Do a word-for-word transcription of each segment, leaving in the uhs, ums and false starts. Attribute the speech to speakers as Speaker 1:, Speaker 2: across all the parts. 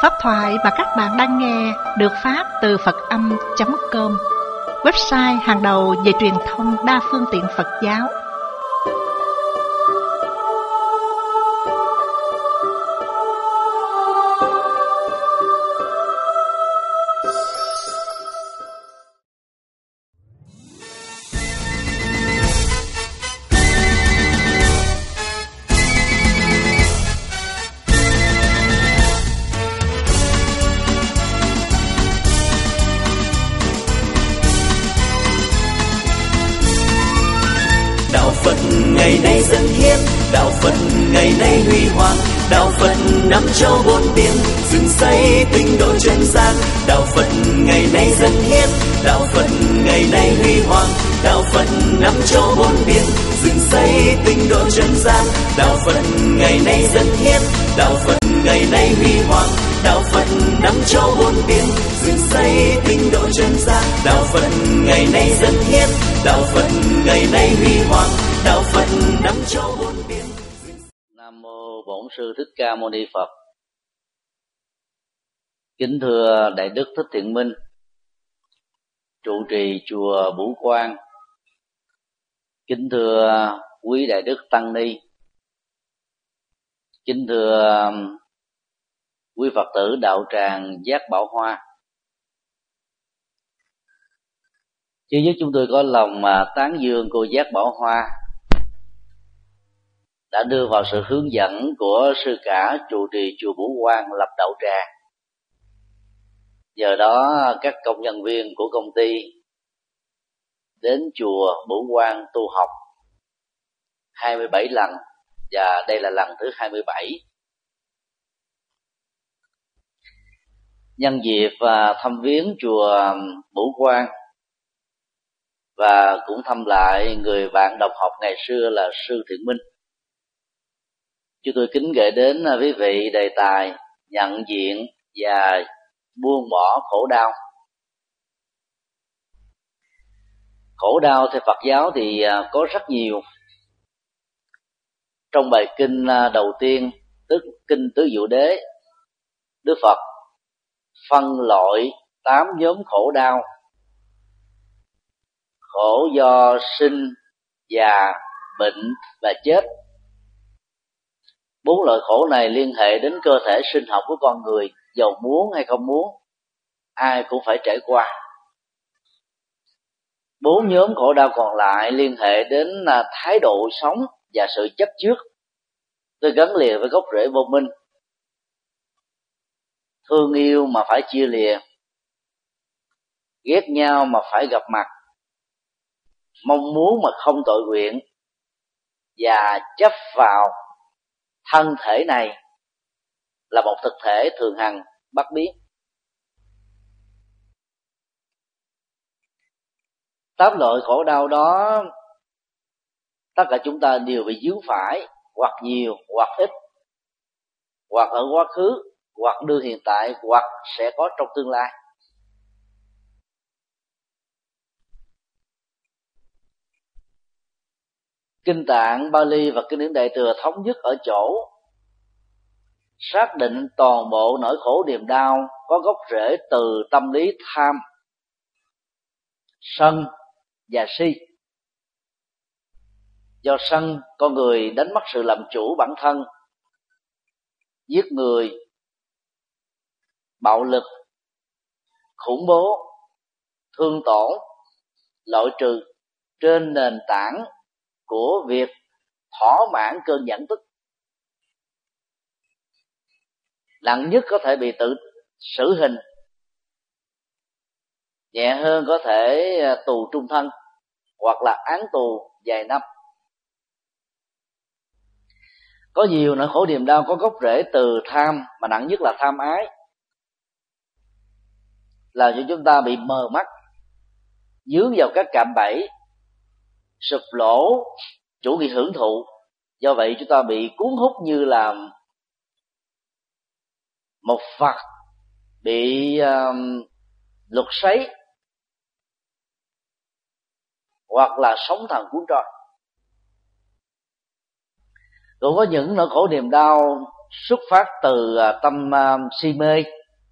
Speaker 1: Pháp thoại mà các bạn đang nghe được phát từ Phật Âm chấm com, website hàng đầu về truyền thông đa phương tiện Phật giáo.
Speaker 2: Ngày nay dân hiến, đạo Phật ngày nay huy hoàng, đạo Phật năm châu bốn biển, dựng xây tinh độ chân gian. Đạo Phật ngày nay dân hiến, đạo Phật ngày nay huy hoàng, đạo Phật năm châu bốn biển, dựng xây tinh độ chân gian. Đạo Phật ngày nay dân hiến, đạo Phật ngày nay huy hoàng, đạo Phật năm châu bốn biển, dựng xây tinh độ chân gian. Đạo Phật ngày nay dân hiến, đạo Phật ngày nay huy hoàng, đạo Phật năm châu bốn biển.
Speaker 3: Nam mô Bổn Sư Thích Ca Mâu Ni Phật. Kính thưa Đại Đức Thích Thiện Minh, trụ trì chùa Bửu Quang. Kính thưa quý Đại Đức Tăng Ni. Kính thưa quý Phật tử đạo tràng Giác Bảo Hoa. Chứ với chúng tôi có lòng mà tán dương cô Giác Bảo Hoa đã đưa vào sự hướng dẫn của sư cả trụ trì chùa Bửu Quang lập đạo tràng. Giờ đó các công nhân viên của công ty đến chùa Bửu Quang tu học hai mươi bảy lần, và đây là lần thứ hai mươi bảy. Nhân dịp và thăm viếng chùa Bửu Quang và cũng thăm lại người bạn đồng học ngày xưa là sư Thiện Minh, chúng tôi kính gửi đến quý vị đề tài nhận diện và buông bỏ khổ đau. Khổ đau theo Phật giáo thì có rất nhiều. Trong bài kinh đầu tiên, tức kinh Tứ Diệu Đế, Đức Phật phân loại tám nhóm khổ đau: khổ do sinh, già, bệnh và chết. Bốn loại khổ này liên hệ đến cơ thể sinh học của con người, dầu muốn hay không muốn, ai cũng phải trải qua. Bốn nhóm khổ đau còn lại liên hệ đến thái độ sống và sự chấp trước, tôi gắn liền với gốc rễ vô minh. Thương yêu mà phải chia lìa, ghét nhau mà phải gặp mặt, mong muốn mà không tội nguyện, và chấp vào thân thể này là một thực thể thường hằng bất biến. Tám loại khổ đau đó, tất cả chúng ta đều bị vướng phải, hoặc nhiều hoặc ít, hoặc ở quá khứ, hoặc đương hiện tại, hoặc sẽ có trong tương lai. Kinh Tạng Bali và Kinh Điển Đại Thừa thống nhất ở chỗ xác định toàn bộ nỗi khổ niềm đau có gốc rễ từ tâm lý tham, sân và si. Do sân, con người đánh mất sự làm chủ bản thân, giết người, bạo lực, khủng bố, thương tổn, loại trừ trên nền tảng của việc thỏa mãn cơn giận tức. Nặng nhất có thể bị tự xử hình, nhẹ hơn có thể tù trung thân hoặc là án tù vài năm. Có nhiều nỗi khổ niềm đau có gốc rễ từ tham, mà nặng nhất là tham ái, làm cho chúng ta bị mờ mắt, dướng vào các cạm bẫy, sụp lỗ chủ nghĩa hưởng thụ. Do vậy chúng ta bị cuốn hút như là một vật bị uh, lục xoáy, hoặc là sóng thần cuốn trôi. Cũng có những nỗi khổ niềm đau xuất phát từ tâm si mê,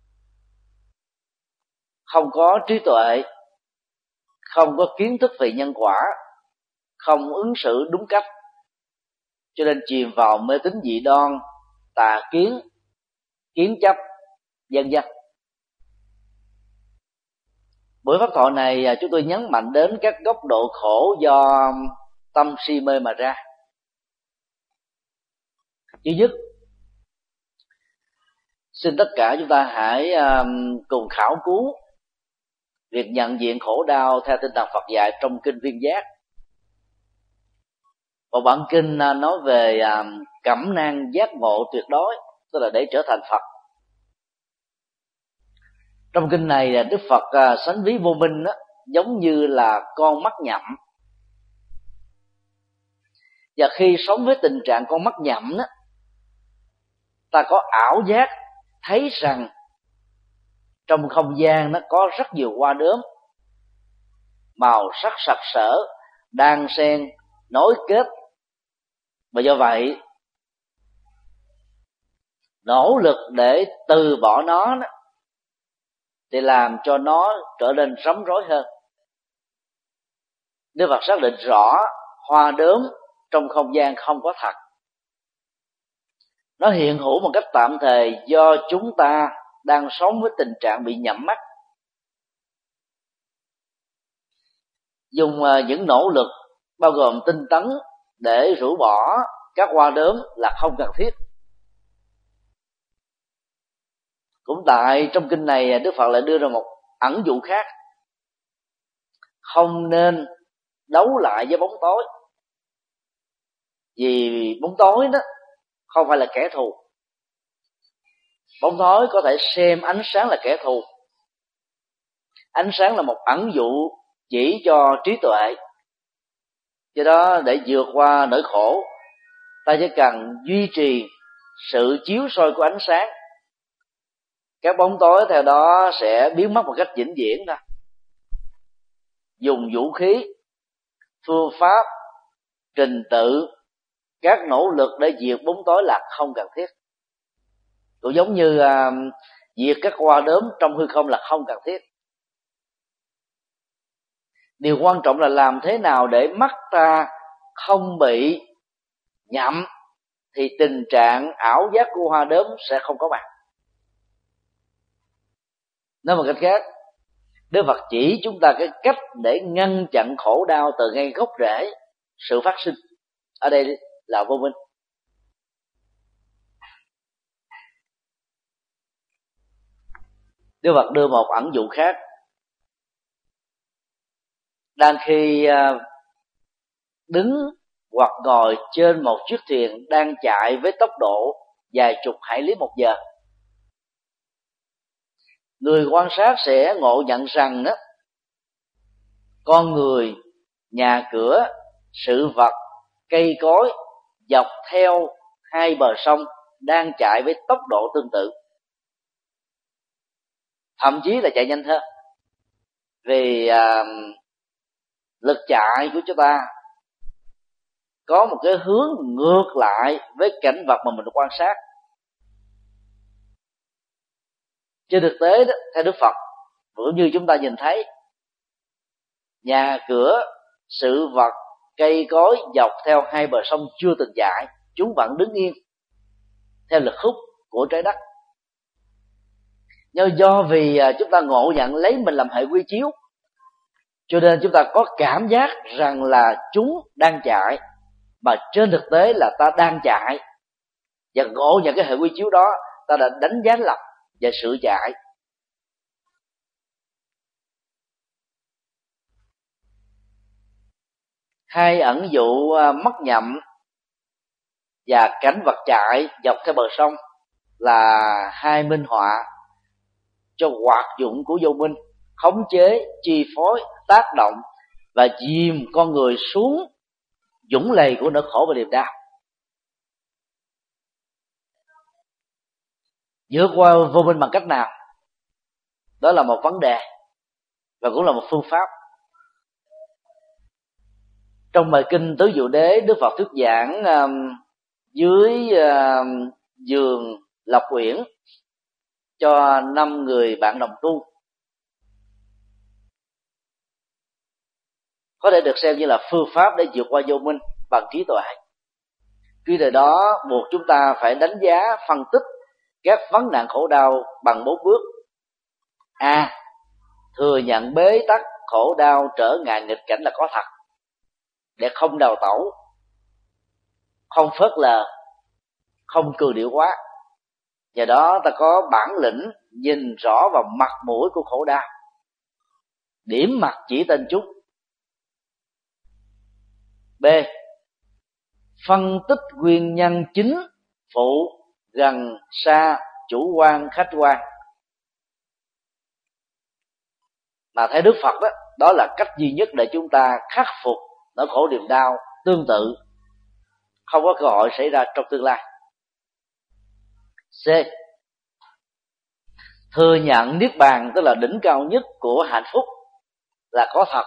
Speaker 3: không có trí tuệ, không có kiến thức về nhân quả, không ứng xử đúng cách, cho nên chìm vào mê tín dị đoan, tà kiến, kiến chấp, vân vân. Buổi pháp thoại này chúng tôi nhấn mạnh đến các góc độ khổ do tâm si mê mà ra. Thứ nhất, xin tất cả chúng ta hãy cùng khảo cứu việc nhận diện khổ đau theo tinh thần Phật dạy trong kinh Viên Giác. Một bản kinh nói về cẩm nang giác ngộ tuyệt đối, tức là để trở thành Phật. Trong kinh này Đức Phật sánh ví vô minh đó, giống như là con mắt nhậm. Và khi sống với tình trạng con mắt nhậm đó, ta có ảo giác thấy rằng trong không gian nó có rất nhiều hoa đốm màu sắc sặc sỡ, đan xen, nối kết, và do vậy nỗ lực để từ bỏ nó đó, thì làm cho nó trở nên rắm rối hơn. Đức Phật xác định rõ hoa đốm trong không gian không có thật, nó hiện hữu một cách tạm thời do chúng ta đang sống với tình trạng bị nhắm mắt. Dùng những nỗ lực bao gồm tinh tấn để rũ bỏ các hoa đốm là không cần thiết. Cũng tại trong kinh này Đức Phật lại đưa ra một ẩn dụ khác: không nên đấu lại với bóng tối, vì bóng tối đó không phải là kẻ thù. Bóng tối có thể xem ánh sáng là kẻ thù. Ánh sáng là một ẩn dụ chỉ cho trí tuệ. Do đó để vượt qua nỗi khổ, ta chỉ cần duy trì sự chiếu soi của ánh sáng, các bóng tối theo đó sẽ biến mất một cách vĩnh viễn thôi. Dùng vũ khí, phương pháp, trình tự, các nỗ lực để diệt bóng tối là không cần thiết. Cũng giống như uh, diệt các hoa đốm trong hư không là không cần thiết. Điều quan trọng là làm thế nào để mắt ta không bị nhậm, thì tình trạng ảo giác của hoa đốm sẽ không có mặt. Nói một cách khác, Đức Phật chỉ chúng ta cái cách để ngăn chặn khổ đau từ ngay gốc rễ sự phát sinh. Ở đây là vô minh. Đức Phật đưa một ẩn dụ khác. Đang khi đứng hoặc ngồi trên một chiếc thuyền đang chạy với tốc độ vài chục hải lý một giờ, người quan sát sẽ ngộ nhận rằng đó, con người, nhà cửa, sự vật, cây cối dọc theo hai bờ sông đang chạy với tốc độ tương tự, thậm chí là chạy nhanh hơn. Vì à, lực chạy của chúng ta có một cái hướng ngược lại với cảnh vật mà mình quan sát. Trên thực tế đó, theo Đức Phật, cũng như chúng ta nhìn thấy, nhà cửa, sự vật, cây cối dọc theo hai bờ sông chưa từng chạy, chúng vẫn đứng yên theo lực hút của trái đất. Nhưng do vì chúng ta ngộ nhận lấy mình làm hệ quy chiếu, cho nên chúng ta có cảm giác rằng là chúng đang chạy, mà trên thực tế là ta đang chạy. Và ngộ nhận cái hệ quy chiếu đó, ta đã đánh giá lầm về sự chạy. Hai ẩn dụ mất nhậm và cảnh vật chạy dọc theo bờ sông là hai minh họa cho hoạt dụng của vô minh, khống chế, chi phối, tác động và dìm con người xuống dũng lầy của nỗi khổ và niềm đau. Vượt qua vô minh bằng cách nào? Đó là một vấn đề và cũng là một phương pháp. Trong bài kinh Tứ Diệu Đế, Đức Phật thuyết giảng um, dưới uh, giường Lộc Uyển cho năm người bạn đồng tu, có thể được xem như là phương pháp để vượt qua vô minh bằng trí tuệ. Khi đời đó buộc chúng ta phải đánh giá, phân tích các vấn nạn khổ đau bằng bốn bước. A. Thừa nhận bế tắc, khổ đau, trở ngại, nghịch cảnh là có thật, để không đào tẩu, không phớt lờ, không cường điệu quá. Nhờ đó ta có bản lĩnh nhìn rõ vào mặt mũi của khổ đau, điểm mặt chỉ tên chúng. B. Phân tích nguyên nhân chính, phụ, gần, xa, chủ quan, khách quan. Mà theo Đức Phật đó, đó là cách duy nhất để chúng ta khắc phục nỗi khổ niềm đau tương tự, không có cơ hội xảy ra trong tương lai. C. Thừa nhận niết bàn, tức là đỉnh cao nhất của hạnh phúc, là có thật,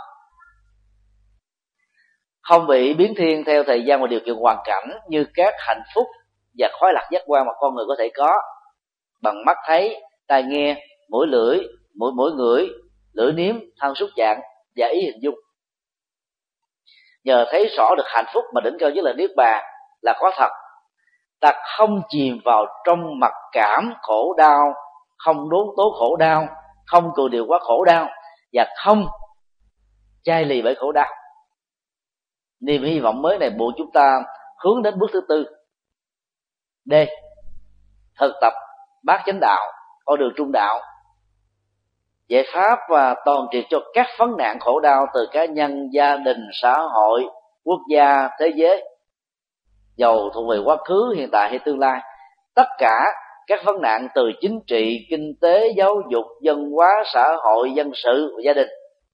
Speaker 3: không bị biến thiên theo thời gian và điều kiện hoàn cảnh như các hạnh phúc và khoái lạc giác quan mà con người có thể có bằng mắt thấy, tai nghe, mũi lưỡi, mũi mũi ngửi, lưỡi nếm, thân xúc chạm và ý hình dung. Nhờ thấy rõ được hạnh phúc mà đỉnh cao nhất là niết bàn là có thật, ta không chìm vào trong mặc cảm khổ đau, không đốn tố khổ đau, không cường điệu quá khổ đau, và không chai lì bởi khổ đau. Niềm hy vọng mới này buộc chúng ta hướng đến bước thứ tư. D. Thực tập bát chánh đạo, con đường trung đạo, giải pháp và toàn triệt cho các vấn nạn khổ đau từ cá nhân, gia đình, xã hội, quốc gia, thế giới, dầu thuộc về quá khứ, hiện tại hay tương lai. Tất cả các vấn nạn từ chính trị, kinh tế, giáo dục, văn hóa, xã hội, dân sự và gia đình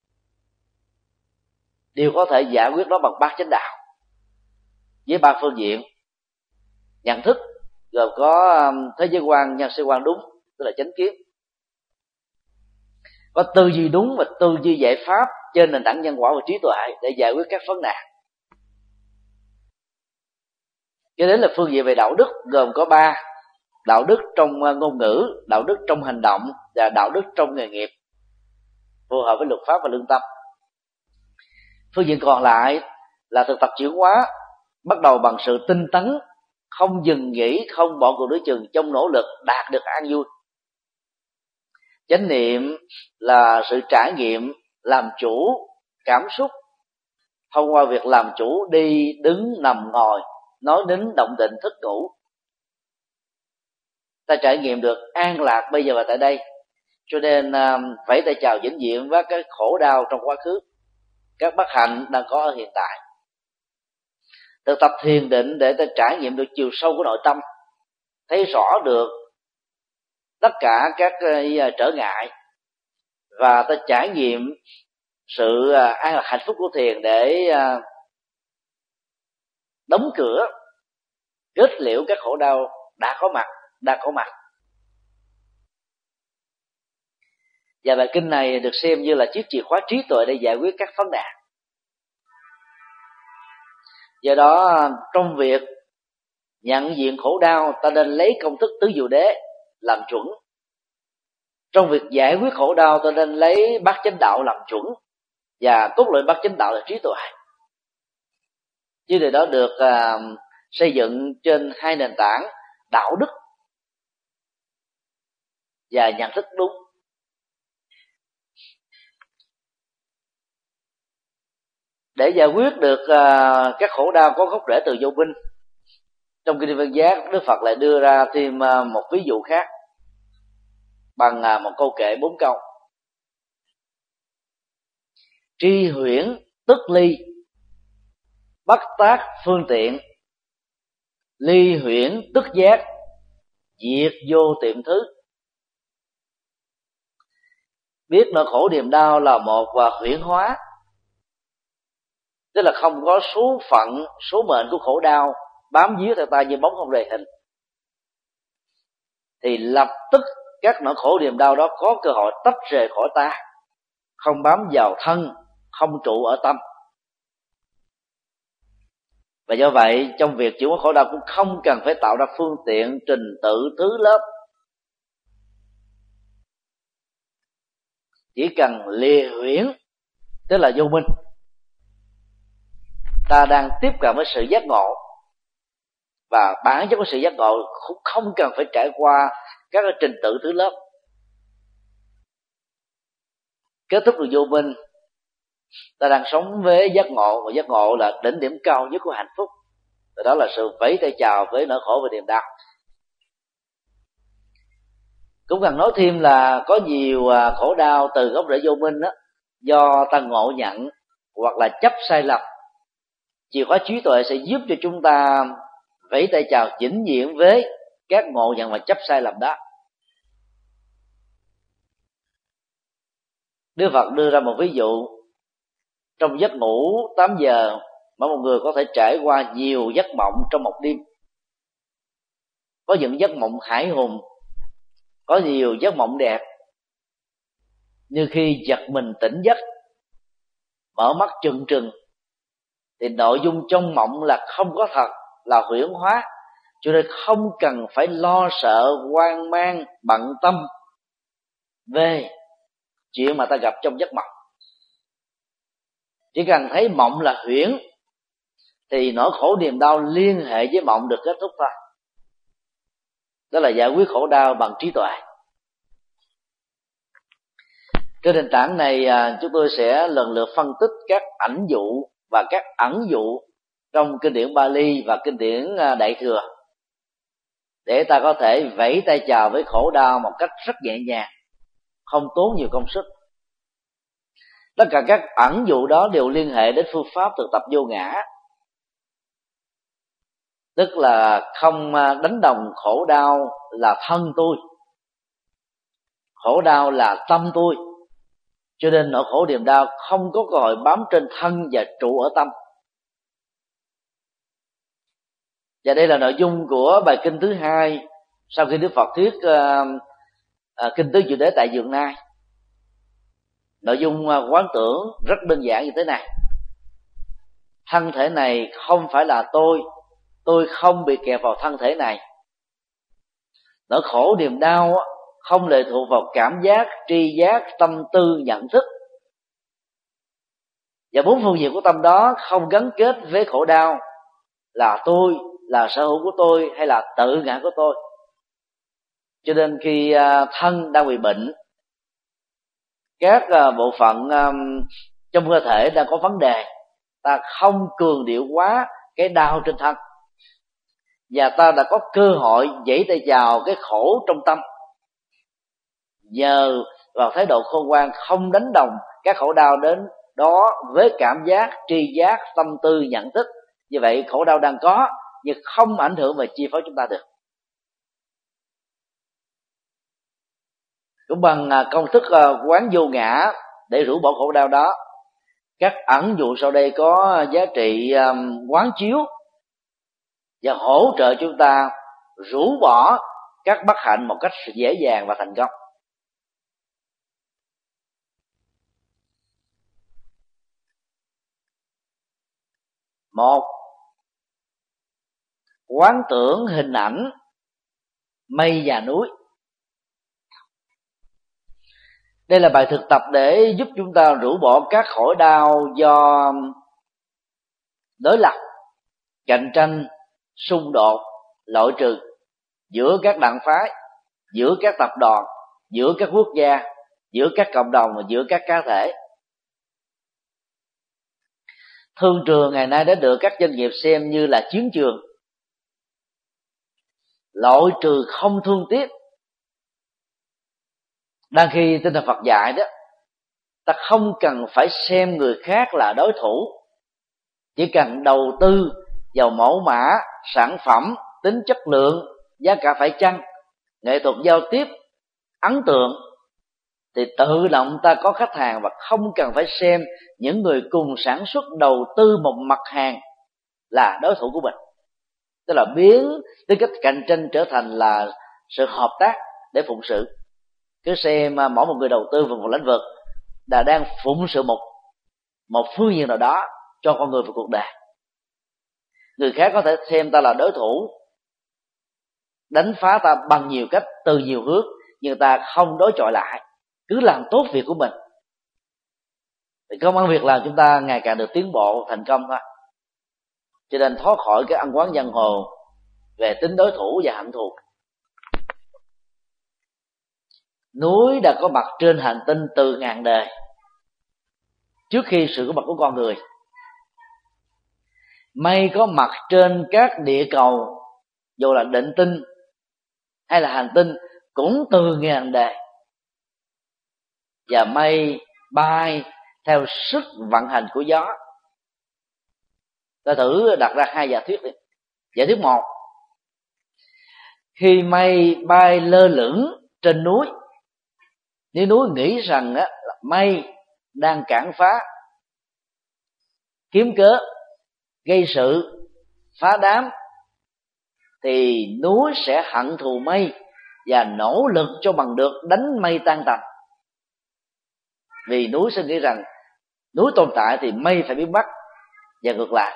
Speaker 3: đều có thể giải quyết nó bằng bát chánh đạo với ba phương diện: nhận thức, gồm có thế giới quan, nhân sinh quan đúng, tức là chánh kiến; có tư duy đúng và tư duy giải pháp trên nền tảng nhân quả và trí tuệ để giải quyết các vấn nạn. Cho đến là phương diện về đạo đức, gồm có ba: đạo đức trong ngôn ngữ, đạo đức trong hành động và đạo đức trong nghề nghiệp, phù hợp với luật pháp và lương tâm. Phương diện còn lại là thực tập chuyển hóa, bắt đầu bằng sự tinh tấn, không dừng nghỉ, không bỏ cuộc đối chừng trong nỗ lực đạt được an vui. Chánh niệm là sự trải nghiệm làm chủ cảm xúc thông qua việc làm chủ đi, đứng, nằm, ngồi, nói đến, động tịnh, thức, ngủ. Ta trải nghiệm được an lạc bây giờ và tại đây, cho nên vẫy tay chào vĩnh viễn với cái khổ đau trong quá khứ, các bất hạnh đang có ở hiện tại. Thực tập thiền định để ta trải nghiệm được chiều sâu của nội tâm, thấy rõ được tất cả các trở ngại, và ta trải nghiệm sự an lạc hạnh phúc của thiền để đóng cửa, kết liễu các khổ đau đã có mặt, đang có mặt. Và bài kinh này được xem như là chiếc chìa khóa trí tuệ để giải quyết các vấn nạn. Do đó trong việc nhận diện khổ đau, ta nên lấy công thức tứ diệu đế làm chuẩn. Trong việc giải quyết khổ đau, ta nên lấy bát chánh đạo làm chuẩn, và cốt lõi bát chánh đạo là trí tuệ. Chứ điều đó được uh, xây dựng trên hai nền tảng: đạo đức và nhận thức đúng. Để giải quyết được uh, các khổ đau có gốc rễ từ vô minh, trong kinh Văn Giác, Đức Phật lại đưa ra thêm uh, một ví dụ khác bằng uh, một câu kệ bốn câu: tri huyễn tức ly, bất tác phương tiện, ly huyễn tức giác, diệt vô tiệm thứ. Biết nỗi khổ niềm đau là một và huyễn hóa, tức là không có số phận, số mệnh của khổ đau bám víu theo ta như bóng không rời hình, thì lập tức các nỗi khổ niềm đau đó có cơ hội tách rời khỏi ta, không bám vào thân, không trụ ở tâm. Và do vậy trong việc chuyển hóa khổ đau cũng không cần phải tạo ra phương tiện, trình tự, thứ lớp, chỉ cần lìa huyễn, tức là vô minh. Ta đang tiếp cận với sự giác ngộ, và bản chất của sự giác ngộ cũng không cần phải trải qua các cái trình tự thứ lớp. Kết thúc được vô minh, ta đang sống với giác ngộ, và giác ngộ là đỉnh điểm cao nhất của hạnh phúc. Và đó là sự vẫy tay chào với nỗi khổ và niềm đau. Cũng cần nói thêm là có nhiều khổ đau từ gốc rễ vô minh đó, do ta ngộ nhận hoặc là chấp sai lầm. Chìa khóa trí tuệ sẽ giúp cho chúng ta vẫy tay chào vĩnh viễn với các ngộ nhận và chấp sai lầm đó. Đức Phật đưa ra một ví dụ: trong giấc ngủ tám giờ, mỗi một người có thể trải qua nhiều giấc mộng trong một đêm. Có những giấc mộng hãi hùng, có nhiều giấc mộng đẹp. Nhưng khi giật mình tỉnh giấc, mở mắt trừng trừng, thì nội dung trong mộng là không có thật, là huyễn hóa, cho nên không cần phải lo sợ, hoang mang, bận tâm về chuyện mà ta gặp trong giấc mộng. Chỉ cần thấy mộng là huyễn thì nỗi khổ niềm đau liên hệ với mộng được kết thúc thôi. Đó là giải quyết khổ đau bằng trí tuệ. Trên nền tảng này chúng tôi sẽ lần lượt phân tích các ảnh dụ và các ẩn dụ trong kinh điển Bali và kinh điển Đại Thừa, để ta có thể vẫy tay chào với khổ đau một cách rất nhẹ nhàng, không tốn nhiều công sức. Tất cả các ẩn dụ đó đều liên hệ đến phương pháp thực tập vô ngã, tức là không đánh đồng khổ đau là thân tôi, khổ đau là tâm tôi, cho nên nỗi khổ niềm đau không có cơ hội bám trên thân và trụ ở tâm. Và đây là nội dung của bài kinh thứ hai sau khi Đức Phật thuyết uh, uh, kinh tứ diệu đế tại Dường Nai. Nội dung uh, quán tưởng rất đơn giản như thế này: thân thể này không phải là tôi, tôi không bị kẹp vào thân thể này. Nỗi khổ niềm đau không lệ thuộc vào cảm giác, tri giác, tâm tư, nhận thức, và bốn phương diện của tâm đó không gắn kết với khổ đau là tôi, là sở hữu của tôi, hay là tự ngã của tôi. Cho nên khi thân đang bị bệnh, các bộ phận trong cơ thể đang có vấn đề, ta không cường điệu quá cái đau trên thân, và ta đã có cơ hội vẫy tay chào cái khổ trong tâm, nhờ vào thái độ khôn ngoan, không đánh đồng các khổ đau đến đó với cảm giác, tri giác, tâm tư, nhận thức. Như vậy khổ đau đang có nhưng không ảnh hưởng và chi phối chúng ta được. Cũng bằng công thức quán vô ngã để rũ bỏ khổ đau đó, các ẩn dụ sau đây có giá trị quán chiếu và hỗ trợ chúng ta rũ bỏ các bất hạnh một cách dễ dàng và thành công. Một, quán tưởng hình ảnh mây và núi. Đây là bài thực tập để giúp chúng ta rũ bỏ các khổ đau do đối lập, cạnh tranh, xung đột, loại trừ giữa các đảng phái, giữa các tập đoàn, giữa các quốc gia, giữa các cộng đồng và giữa các cá thể. Thương trường ngày nay đã được các doanh nghiệp xem như là chiến trường. Loại trừ không thương tiếc. Đang khi tinh thần Phật dạy đó, ta không cần phải xem người khác là đối thủ, chỉ cần đầu tư vào mẫu mã, sản phẩm, tính chất lượng, giá cả phải chăng, nghệ thuật giao tiếp ấn tượng, thì tự động ta có khách hàng, và không cần phải xem những người cùng sản xuất đầu tư một mặt hàng là đối thủ của mình. Tức là biến tính cách cạnh tranh trở thành là sự hợp tác để phụng sự. Cứ xem mỗi một người đầu tư vào một lĩnh vực là đang phụng sự một một phương diện nào đó cho con người và cuộc đời. người khác có thể xem ta là đối thủ, đánh phá ta bằng nhiều cách, từ nhiều hướng, nhưng ta không đối chọi lại, cứ làm tốt việc của mình, thì công ăn việc làm chúng ta ngày càng được tiến bộ thành công thôi. Cho nên thoát khỏi cái ăn quán giang hồ về tính đối thủ và hận thù. Núi đã có mặt trên hành tinh từ ngàn đời trước khi sự có mặt của con người. Mây có mặt trên các địa cầu, dù là định tinh hay là hành tinh, cũng từ ngàn đời. Và mây bay theo sức vận hành của gió. Ta thử đặt ra hai giả thuyết đi. Giả thuyết một: khi mây bay lơ lửng trên núi, nếu núi nghĩ rằng á, mây đang cản phá, kiếm cớ, gây sự, phá đám, thì núi sẽ hận thù mây và nỗ lực cho bằng được đánh mây tan tành. Vì núi sẽ nghĩ rằng núi tồn tại thì mây phải biến mất, và ngược lại.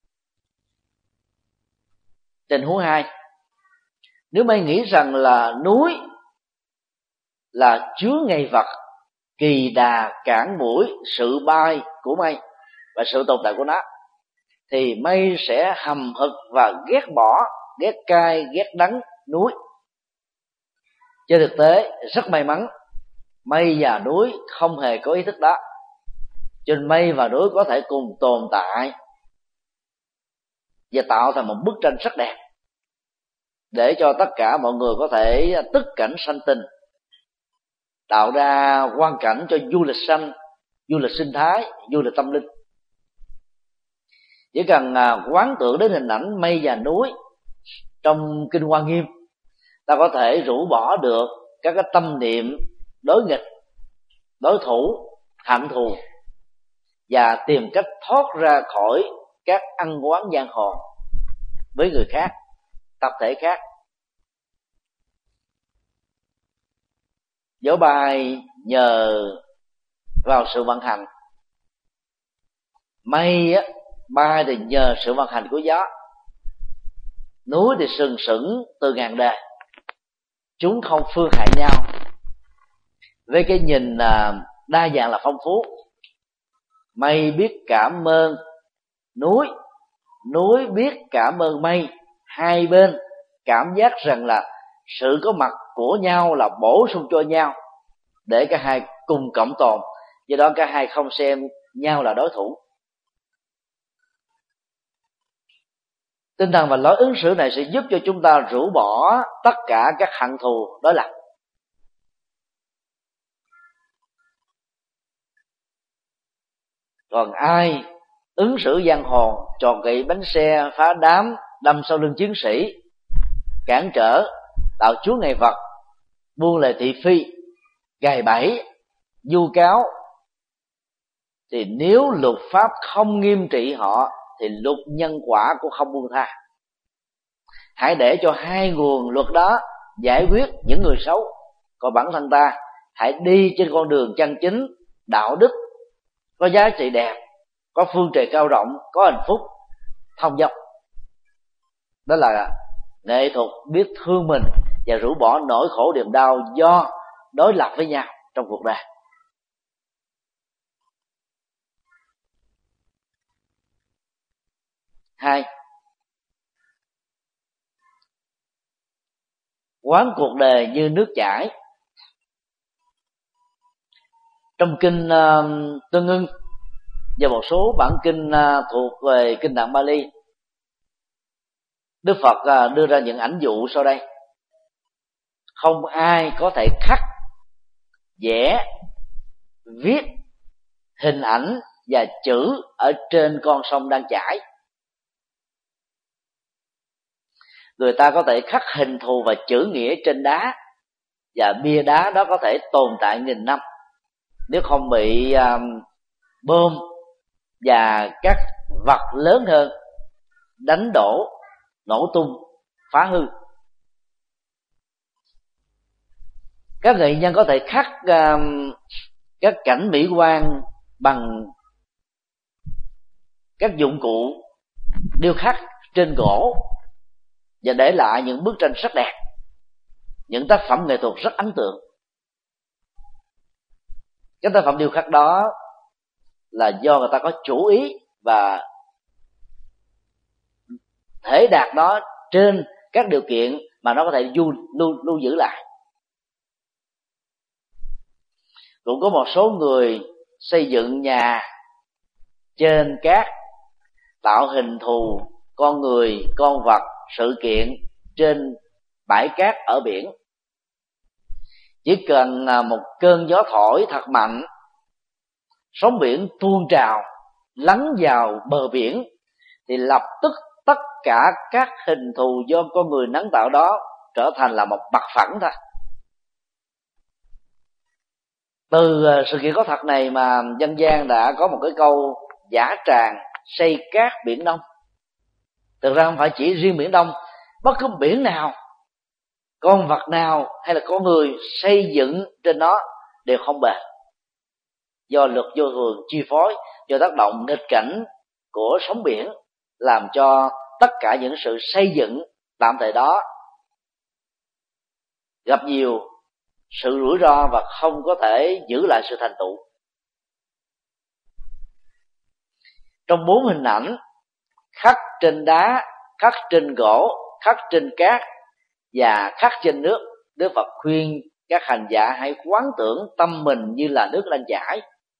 Speaker 3: Tình huống hai: nếu mây nghĩ rằng là núi là chứa ngây vật, kỳ đà cản mũi sự bay của mây và sự tồn tại của nó, thì mây sẽ hầm hực và ghét bỏ, ghét cay, ghét đắng núi. Trên thực tế, rất may mắn, mây và núi không hề có ý thức đó. Cho nên mây và núi có thể cùng tồn tại và tạo thành một bức tranh rất đẹp, để cho tất cả mọi người có thể tức cảnh sanh tình, tạo ra quang cảnh cho du lịch xanh, du lịch sinh thái, du lịch tâm linh. Chỉ cần quán tưởng đến hình ảnh mây và núi trong Kinh Hoa Nghiêm, ta có thể rũ bỏ được các cái tâm niệm đối nghịch, đối thủ, hận thù, và tìm cách thoát ra khỏi các ăn quán giang hồ với người khác, tập thể khác. Gió bay nhờ vào sự vận hành, mây á, bay thì nhờ sự vận hành của gió, núi thì sừng sững từ ngàn đời. Chúng không phương hại nhau. Với cái nhìn đa dạng là phong phú, mây biết cảm ơn núi, núi biết cảm ơn mây. Hai bên cảm giác rằng là sự có mặt của nhau là bổ sung cho nhau, để cả hai cùng cộng tồn. Do đó cả hai không xem nhau là đối thủ. Tinh thần và lối ứng xử này sẽ giúp cho chúng ta rũ bỏ tất cả các hận thù đối lập. Còn ai ứng xử giang hồ, tròn gậy bánh xe, phá đám, đâm sau lưng chiến sĩ, cản trở, tạo chúa ngày vật, buôn lời thị phi, gài bẫy, vu cáo, thì nếu luật pháp không nghiêm trị họ thì luật nhân quả cũng không buông tha. Hãy để cho hai nguồn luật đó giải quyết những người xấu, còn bản thân ta hãy đi trên con đường chân chính, đạo đức, có giá trị đẹp, có phương trời cao rộng, có hạnh phúc, thông dong. Đó là nghệ thuật biết thương mình và rũ bỏ nỗi khổ niềm đau do đối lập với nhau trong cuộc đời. Hai, quán cuộc đời như nước chảy. Trong kinh uh, Tương Ưng và một số bản kinh uh, thuộc về kinh Tạng Bali, Đức Phật uh, đưa ra những ảnh dụ sau đây. Không ai có thể khắc, vẽ, viết hình ảnh và chữ ở trên con sông đang chảy. Người ta có thể khắc hình thù và chữ nghĩa trên đá, và bia đá đó có thể tồn tại nghìn năm nếu không bị um, bom và các vật lớn hơn đánh đổ, nổ tung, phá hư. Các nghệ nhân có thể khắc um, các cảnh mỹ quan bằng các dụng cụ điêu khắc trên gỗ và để lại những bức tranh rất đẹp, những tác phẩm nghệ thuật rất ấn tượng. Cái tác phẩm điêu khắc đó là do người ta có chủ ý và thể đạt nó trên các điều kiện mà nó có thể lưu, lưu, lưu giữ lại. Cũng có một số người xây dựng nhà trên cát, tạo hình thù con người, con vật, sự kiện trên bãi cát ở biển. Chỉ cần một cơn gió thổi thật mạnh, sóng biển tuôn trào lắng vào bờ biển, thì lập tức tất cả các hình thù do con người nắng tạo đó trở thành là một bặt phẳng thôi. Từ sự kiện có thật này mà dân gian đã có một cái câu giả tràng xây cát biển Đông. Thực ra không phải chỉ riêng biển Đông, bất cứ biển nào, con vật nào hay là con người xây dựng trên nó đều không bền, do luật vô thường chi phối, do tác động nghịch cảnh của sóng biển, làm cho tất cả những sự xây dựng tạm thời đó gặp nhiều sự rủi ro và không có thể giữ lại sự thành tựu. Trong bốn hình ảnh khắc trên đá, khắc trên gỗ, khắc trên cát và khắc trên nước, Đức Phật khuyên các hành giả hãy quán tưởng tâm mình như là nước đang chảy.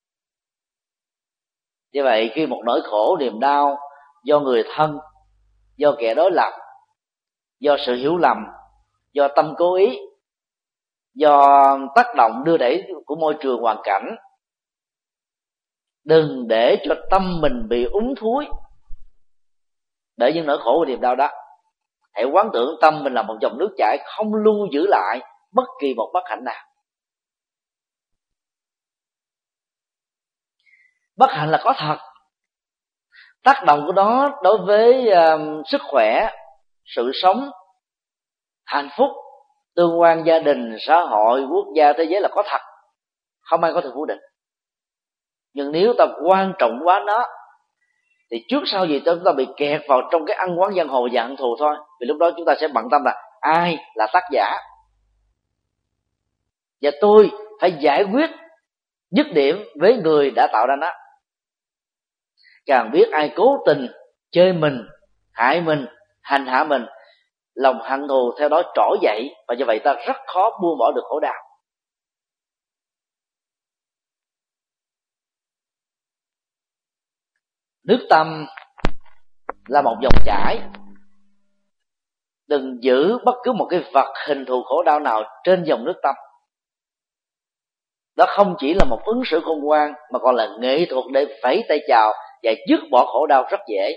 Speaker 3: Như vậy khi một nỗi khổ niềm đau do người thân, do kẻ đối lập, do sự hiểu lầm, do tâm cố ý, do tác động đưa đẩy của môi trường hoàn cảnh, đừng để cho tâm mình bị úng thúi để những nỗi khổ và niềm đau đó. Hãy quán tưởng tâm mình là một dòng nước chảy, không lưu giữ lại bất kỳ một bất hạnh nào. Bất hạnh là có thật, tác động của nó đối với uh, sức khỏe, sự sống, hạnh phúc, tương quan gia đình, xã hội, quốc gia, thế giới là có thật, không ai có thể phủ định. Nhưng nếu ta quan trọng quá nó thì trước sau gì chúng ta bị kẹt vào trong cái ăn quán giang hồ và hận thù thôi. Vì lúc đó chúng ta sẽ bận tâm là ai là tác giả, và tôi phải giải quyết dứt điểm với người đã tạo ra nó. Càng biết ai cố tình chơi mình, hại mình, hành hạ mình, lòng hận thù theo đó trỗi dậy, và như vậy ta rất khó buông bỏ được khổ đau. Nước tâm là một dòng chảy, đừng giữ bất cứ một cái vật hình thù khổ đau nào trên dòng nước tâm. Đó không chỉ là một ứng xử khôn ngoan, mà còn là nghệ thuật để vẫy tay chào và dứt bỏ khổ đau rất dễ.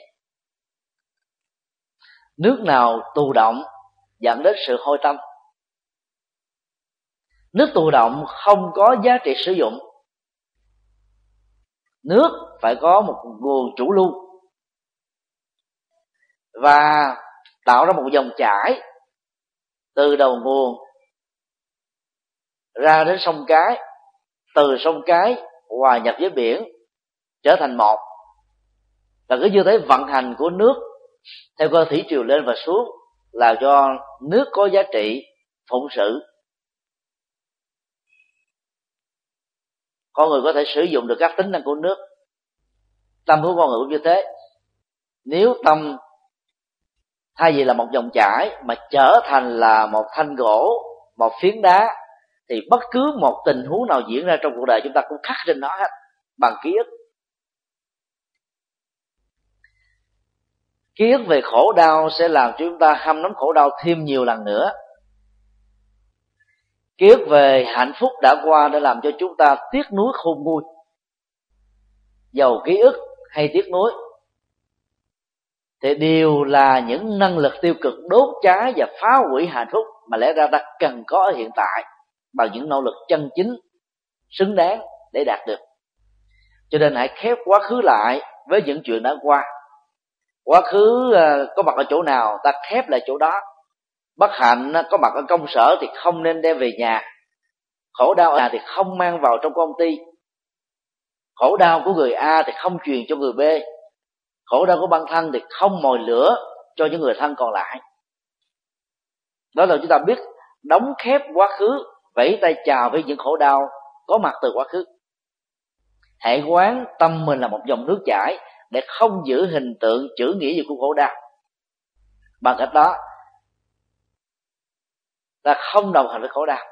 Speaker 3: Nước nào tù động dẫn đến sự hôi tâm. Nước tù động không có giá trị sử dụng. Nước phải có một nguồn chủ lưu và tạo ra một dòng chảy từ đầu nguồn ra đến sông cái, từ sông cái hòa nhập với biển trở thành một. Là cứ như thế vận hành của nước theo cơ thủy triều lên và xuống, làm cho nước có giá trị phụng sự. Con người có thể sử dụng được các tính năng của nước. Tâm của con người cũng như thế. Nếu tâm thay vì là một dòng chảy mà trở thành là một thanh gỗ, một phiến đá, thì bất cứ một tình huống nào diễn ra trong cuộc đời chúng ta cũng khắc trên nó hết bằng ký ức. Ký ức về khổ đau sẽ làm cho chúng ta hâm nóng khổ đau thêm nhiều lần nữa. Ký ức về hạnh phúc đã qua đã làm cho chúng ta tiếc nuối khôn nguôi. Dầu ký ức hay tiếc nuối thì đều là những năng lực tiêu cực đốt cháy và phá hủy hạnh phúc mà lẽ ra ta cần có ở hiện tại bằng những nỗ lực chân chính xứng đáng để đạt được. Cho nên hãy khép quá khứ lại với những chuyện đã qua. Quá khứ có mặt ở chỗ nào ta khép lại chỗ đó. Bất hạnh có mặt ở công sở thì không nên đem về nhà. Khổ đau ở nhà thì không mang vào trong công ty. Khổ đau của người A thì không truyền cho người B. Khổ đau của bản thân thì không mồi lửa cho những người thân còn lại. Đó là chúng ta biết đóng khép quá khứ, vẫy tay chào với những khổ đau có mặt từ quá khứ. Hãy quán tâm mình là một dòng nước chảy để không giữ hình tượng chữ nghĩa về của khổ đau. Bằng cách đó ta không đồng hành với khổ đau.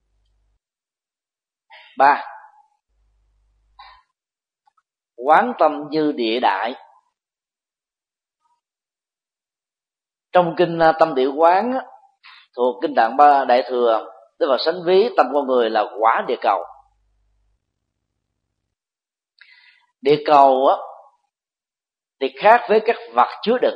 Speaker 3: Ba, quán tâm như địa đại. Trong kinh Tâm Địa Quán thuộc kinh Tạng Ba Đại Thừa, Đức Phật sánh ví tâm con người là quả địa cầu. Địa cầu á thì khác với các vật chứa đựng.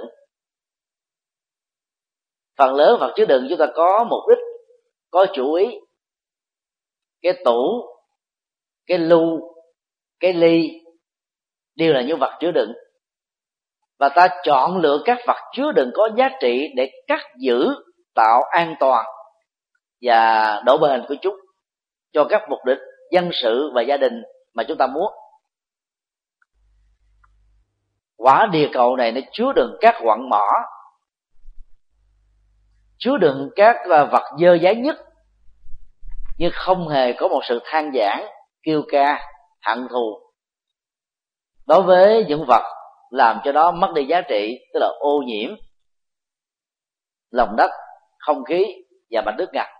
Speaker 3: Phần lớn vật chứa đựng chúng ta có mục đích, có chủ ý. Cái tủ, cái lu, cái ly đều là những vật chứa đựng, và ta chọn lựa các vật chứa đựng có giá trị để cất giữ, tạo an toàn và độ bền của chúng cho các mục đích dân sự và gia đình mà chúng ta muốn. Quả địa cầu này nó chứa đựng các quặng mỏ, chứa đựng các vật dơ dáy nhất, nhưng không hề có một sự than vãn, kêu ca, hận thù đối với những vật làm cho nó mất đi giá trị, tức là ô nhiễm lòng đất, không khí và mảnh nước ngầm.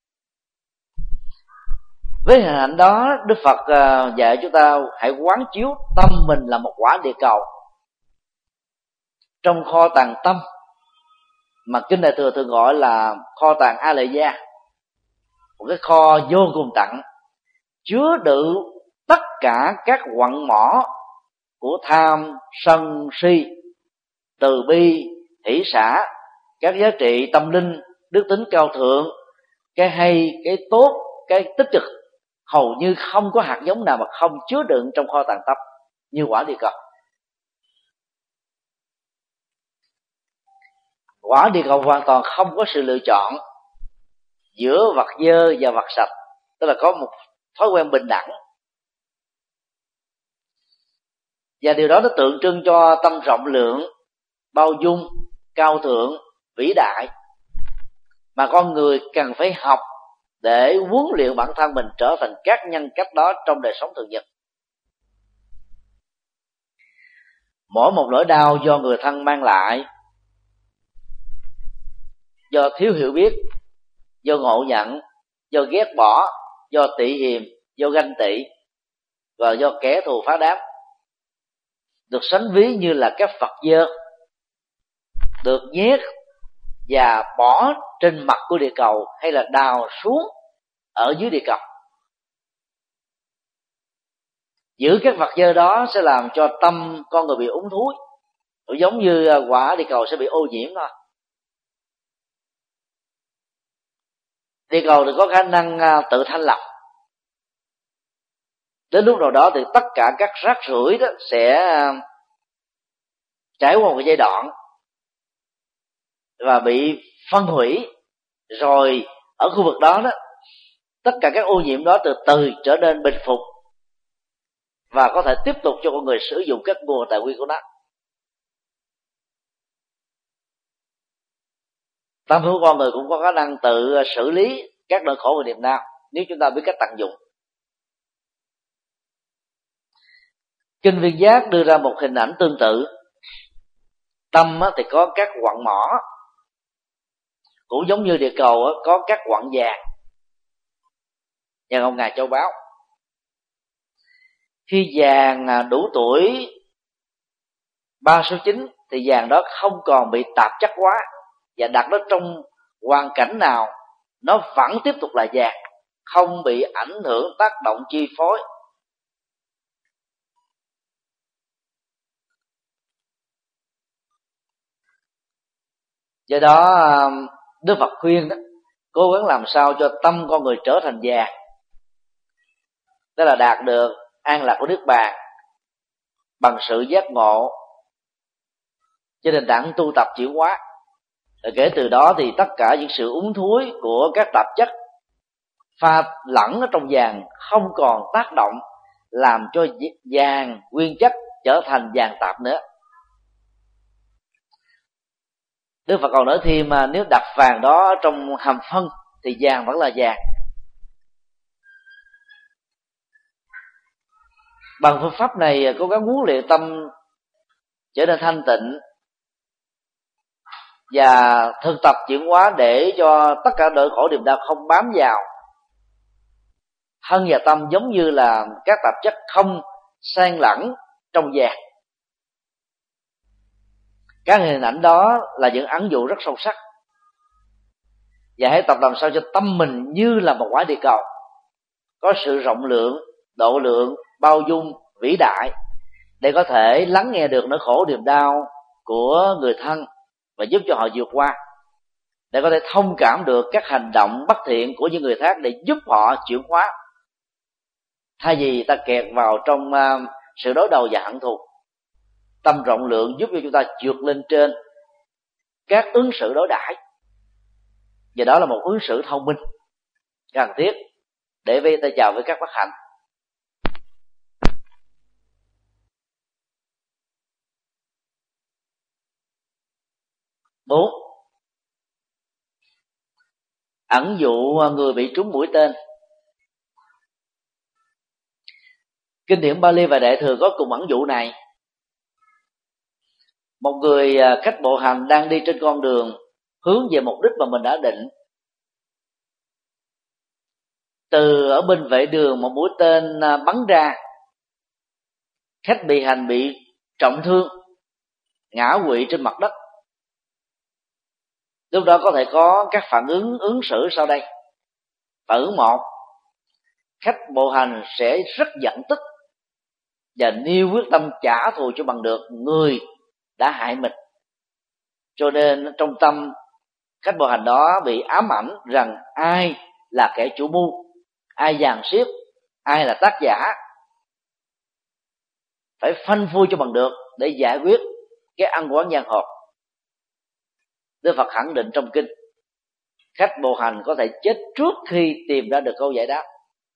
Speaker 3: Với hình ảnh đó, Đức Phật dạy chúng ta hãy quán chiếu tâm mình là một quả địa cầu. Trong kho tàng tâm mà kinh Đại Thừa thường gọi là kho tàng A Lệ Gia, một cái kho vô cùng tận, chứa đựng tất cả các quặng mỏ của tham, sân, si, từ bi, hỷ xả, các giá trị tâm linh, đức tính cao thượng, cái hay, cái tốt, cái tích cực, hầu như không có hạt giống nào mà không chứa đựng trong kho tàng tâm như quả địa cầu. Quả địa cầu hoàn toàn không có sự lựa chọn giữa vật dơ và vật sạch, tức là có một thói quen bình đẳng, và điều đó nó tượng trưng cho tâm rộng lượng, bao dung, cao thượng, vĩ đại mà con người cần phải học để huấn luyện bản thân mình trở thành các nhân cách đó trong đời sống thường nhật. Mỗi một nỗi đau do người thân mang lại, do thiếu hiểu biết, do ngộ nhận, do ghét bỏ, do tị hiềm, do ganh tị và do kẻ thù phá đám, được sánh ví như là các vật dơ được nhét và bỏ trên mặt của địa cầu hay là đào xuống ở dưới địa cầu. Giữ các vật dơ đó sẽ làm cho tâm con người bị úng thúi, giống như quả địa cầu sẽ bị ô nhiễm thôi. Địa cầu thì có khả năng tự thanh lọc. Đến lúc nào đó thì tất cả các rác rưởi đó sẽ trải qua một giai đoạn và bị phân hủy, rồi ở khu vực đó đó tất cả các ô nhiễm đó từ từ trở nên bình phục và có thể tiếp tục cho con người sử dụng các nguồn tài nguyên của nó. Tâm của con người cũng có khả năng tự xử lý các nỗi khổ và niềm đau nếu chúng ta biết cách tận dụng. Kinh Viên Giác đưa ra một hình ảnh tương tự. Tâm thì có các quặng mỏ, cũng giống như địa cầu có các quặng vàng và ngọc ngà châu báu. Khi vàng đủ tuổi ba số chín thì vàng đó không còn bị tạp chất hóa, và đặt nó trong hoàn cảnh nào nó vẫn tiếp tục là vàng, không bị ảnh hưởng tác động chi phối. Do đó Đức Phật khuyên đó, cố gắng làm sao cho tâm con người trở thành vàng, đó là đạt được an lạc của Niết Bàn bằng sự giác ngộ trên nền tảng tu tập chuyển hóa. Rồi kể từ đó thì tất cả những sự úng thúi của các tạp chất pha lẫn ở trong vàng không còn tác động làm cho vàng nguyên chất trở thành vàng tạp nữa. Đức Phật còn nói thêm mà nếu đặt vàng đó trong hầm phân thì vàng vẫn là vàng. Bằng phương pháp này cố gắng huấn luyện tâm trở nên thanh tịnh và thực tập chuyển hóa để cho tất cả nỗi khổ niềm đau không bám vào thân và tâm, giống như là các tạp chất không xen lẫn trong vàng. Các hình ảnh đó là những ẩn dụ rất sâu sắc, và hãy tập làm sao cho tâm mình như là một quả địa cầu, có sự rộng lượng, độ lượng, bao dung, vĩ đại, để có thể lắng nghe được nỗi khổ niềm đau của người thân và giúp cho họ vượt qua, để có thể thông cảm được các hành động bất thiện của những người khác để giúp họ chuyển hóa, thay vì ta kẹt vào trong uh, sự đối đầu và hận thù. Tâm rộng lượng giúp cho chúng ta vượt lên trên các ứng xử đối đãi, và đó là một ứng xử thông minh cần thiết để với ta chào với các bất hạnh. Bốn, ẩn dụ người bị trúng mũi tên. Kinh điển Bali và Đại Thừa có cùng ẩn dụ này. Một người khách bộ hành đang đi trên con đường hướng về mục đích mà mình đã định. Từ ở bên vệ đường một mũi tên bắn ra, khách bị hành bị trọng thương, ngã quỵ trên mặt đất. Lúc đó có thể có các phản ứng ứng xử sau đây. Phản ứng một, khách bộ hành sẽ rất giận tức và nêu quyết tâm trả thù cho bằng được người đã hại mình. Cho nên trong tâm khách bộ hành đó bị ám ảnh rằng ai là kẻ chủ mưu, ai dàn xếp, ai là tác giả, phải phanh phui cho bằng được để giải quyết cái ăn oán giang hồ. Đức Phật khẳng định trong kinh, khách bộ hành có thể chết trước khi tìm ra được câu giải đáp,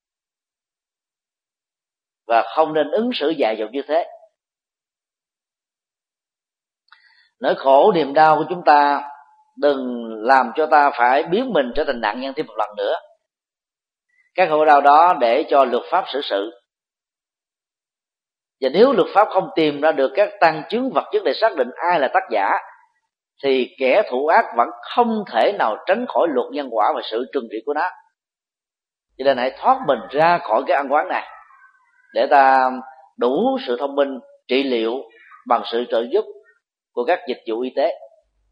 Speaker 3: và không nên ứng xử dại dột như thế. Nỗi khổ niềm đau của chúng ta đừng làm cho ta phải biến mình trở thành nạn nhân thêm một lần nữa. Các khổ đau đó để cho luật pháp xử sự. Và nếu luật pháp không tìm ra được các tăng chứng vật chất để xác định ai là tác giả, thì kẻ thủ ác vẫn không thể nào tránh khỏi luật nhân quả và sự trừng trị của nó. Cho nên hãy thoát mình ra khỏi cái ăn oán này, để ta đủ sự thông minh trị liệu bằng sự trợ giúp của các dịch vụ y tế.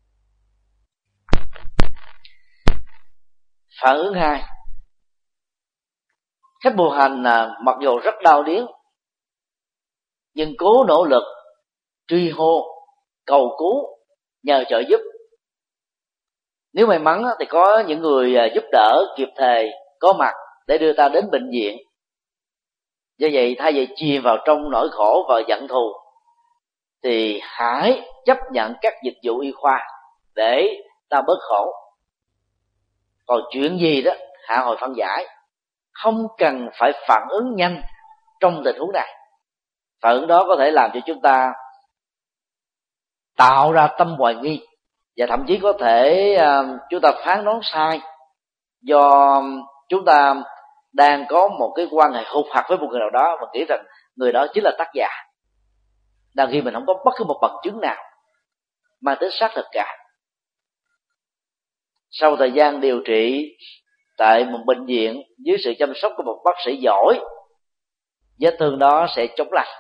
Speaker 3: Phản ứng hai, khách bộ hành mặc dù rất đau điếng nhưng cố nỗ lực truy hô, cầu cứu, nhờ trợ giúp. Nếu may mắn thì có những người giúp đỡ kịp thời có mặt để đưa ta đến bệnh viện. Do vậy thay vì chìm vào trong nỗi khổ và giận thù, thì hãy chấp nhận các dịch vụ y khoa để ta bớt khổ. Còn chuyện gì đó hạ hồi phân giải, không cần phải phản ứng nhanh trong tình huống này. Phản ứng đó có thể làm cho chúng ta tạo ra tâm hoài nghi, và thậm chí có thể uh, chúng ta phán đoán sai, do chúng ta đang có một cái quan hệ hụt hặc với một người nào đó và nghĩ rằng người đó chính là tác giả, đang khi mình không có bất cứ một bằng chứng nào mang tính xác thực cả. Sau thời gian điều trị tại một bệnh viện dưới sự chăm sóc của một bác sĩ giỏi, vết thương đó sẽ chóng lành,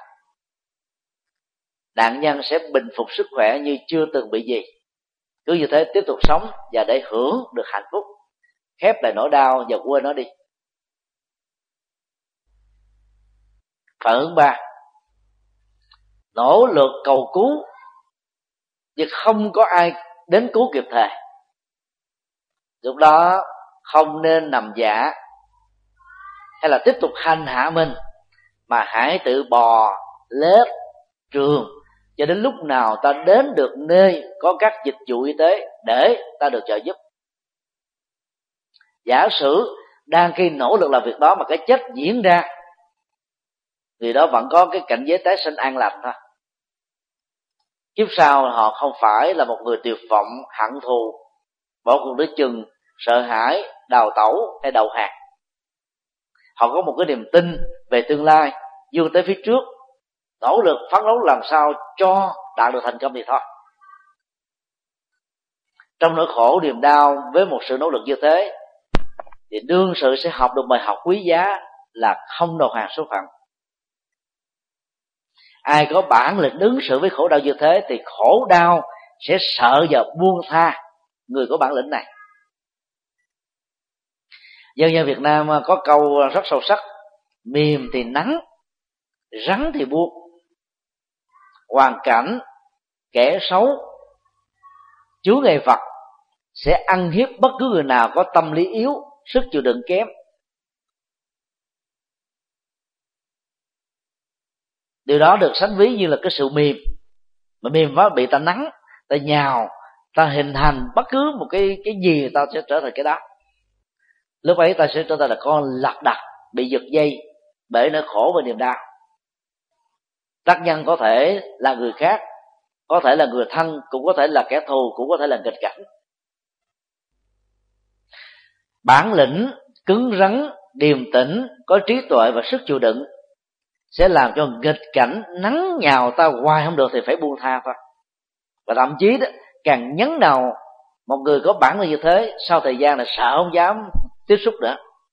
Speaker 3: nạn nhân sẽ bình phục sức khỏe như chưa từng bị gì. Cứ như thế tiếp tục sống và để hưởng được hạnh phúc, khép lại nỗi đau và quên nó đi. Phản ứng ba, nỗ lực cầu cứu nhưng không có ai đến cứu kịp thời. Lúc đó không nên nằm giả hay là tiếp tục hành hạ mình, mà hãy tự bò lết trường cho đến lúc nào ta đến được nơi có các dịch vụ y tế để ta được trợ giúp. Giả sử đang khi nỗ lực làm việc đó mà cái chết diễn ra, vì đó vẫn có cái cảnh giới tái sinh an lành thôi. kiếp sau họ không phải là một người tuyệt vọng, hận thù, bỏ cuộc đối chừng, sợ hãi, đào tẩu hay đầu hàng. Họ có một cái niềm tin về tương lai, vươn tới phía trước, nỗ lực phấn đấu làm sao cho đạt được thành công thì thôi. Trong nỗi khổ niềm đau, với một sự nỗ lực như thế, thì đương sự sẽ học được bài học quý giá là không đầu hàng số phận. Ai có bản lĩnh ứng xử với khổ đau như thế thì khổ đau sẽ sợ và buông tha người có bản lĩnh này. Dân gian Việt Nam có câu rất sâu sắc: mềm thì nắng, rắn thì buông. Hoàn cảnh, kẻ xấu, chướng ngại vật sẽ ăn hiếp bất cứ người nào có tâm lý yếu, sức chịu đựng kém. Điều đó được sánh ví như là cái sự mềm, mà mềm quá bị ta nắng, ta nhào, ta hình thành bất cứ một cái cái gì, ta sẽ trở thành cái đó. Lúc ấy ta sẽ trở thành là con lạc đà bị giật dây bởi nỗi khổ và niềm đau. Tác nhân có thể là người khác, có thể là người thân, cũng có thể là kẻ thù, cũng có thể là nghịch cảnh. Bản lĩnh cứng rắn, điềm tĩnh, có trí tuệ và sức chịu đựng sẽ làm cho nghịch cảnh nắng nhào ta hoài không được thì phải buông tha thôi. Và thậm chí đó, càng nhấn nào một người có bản lĩnh như thế, sau thời gian là sợ không dám tiếp xúc nữa.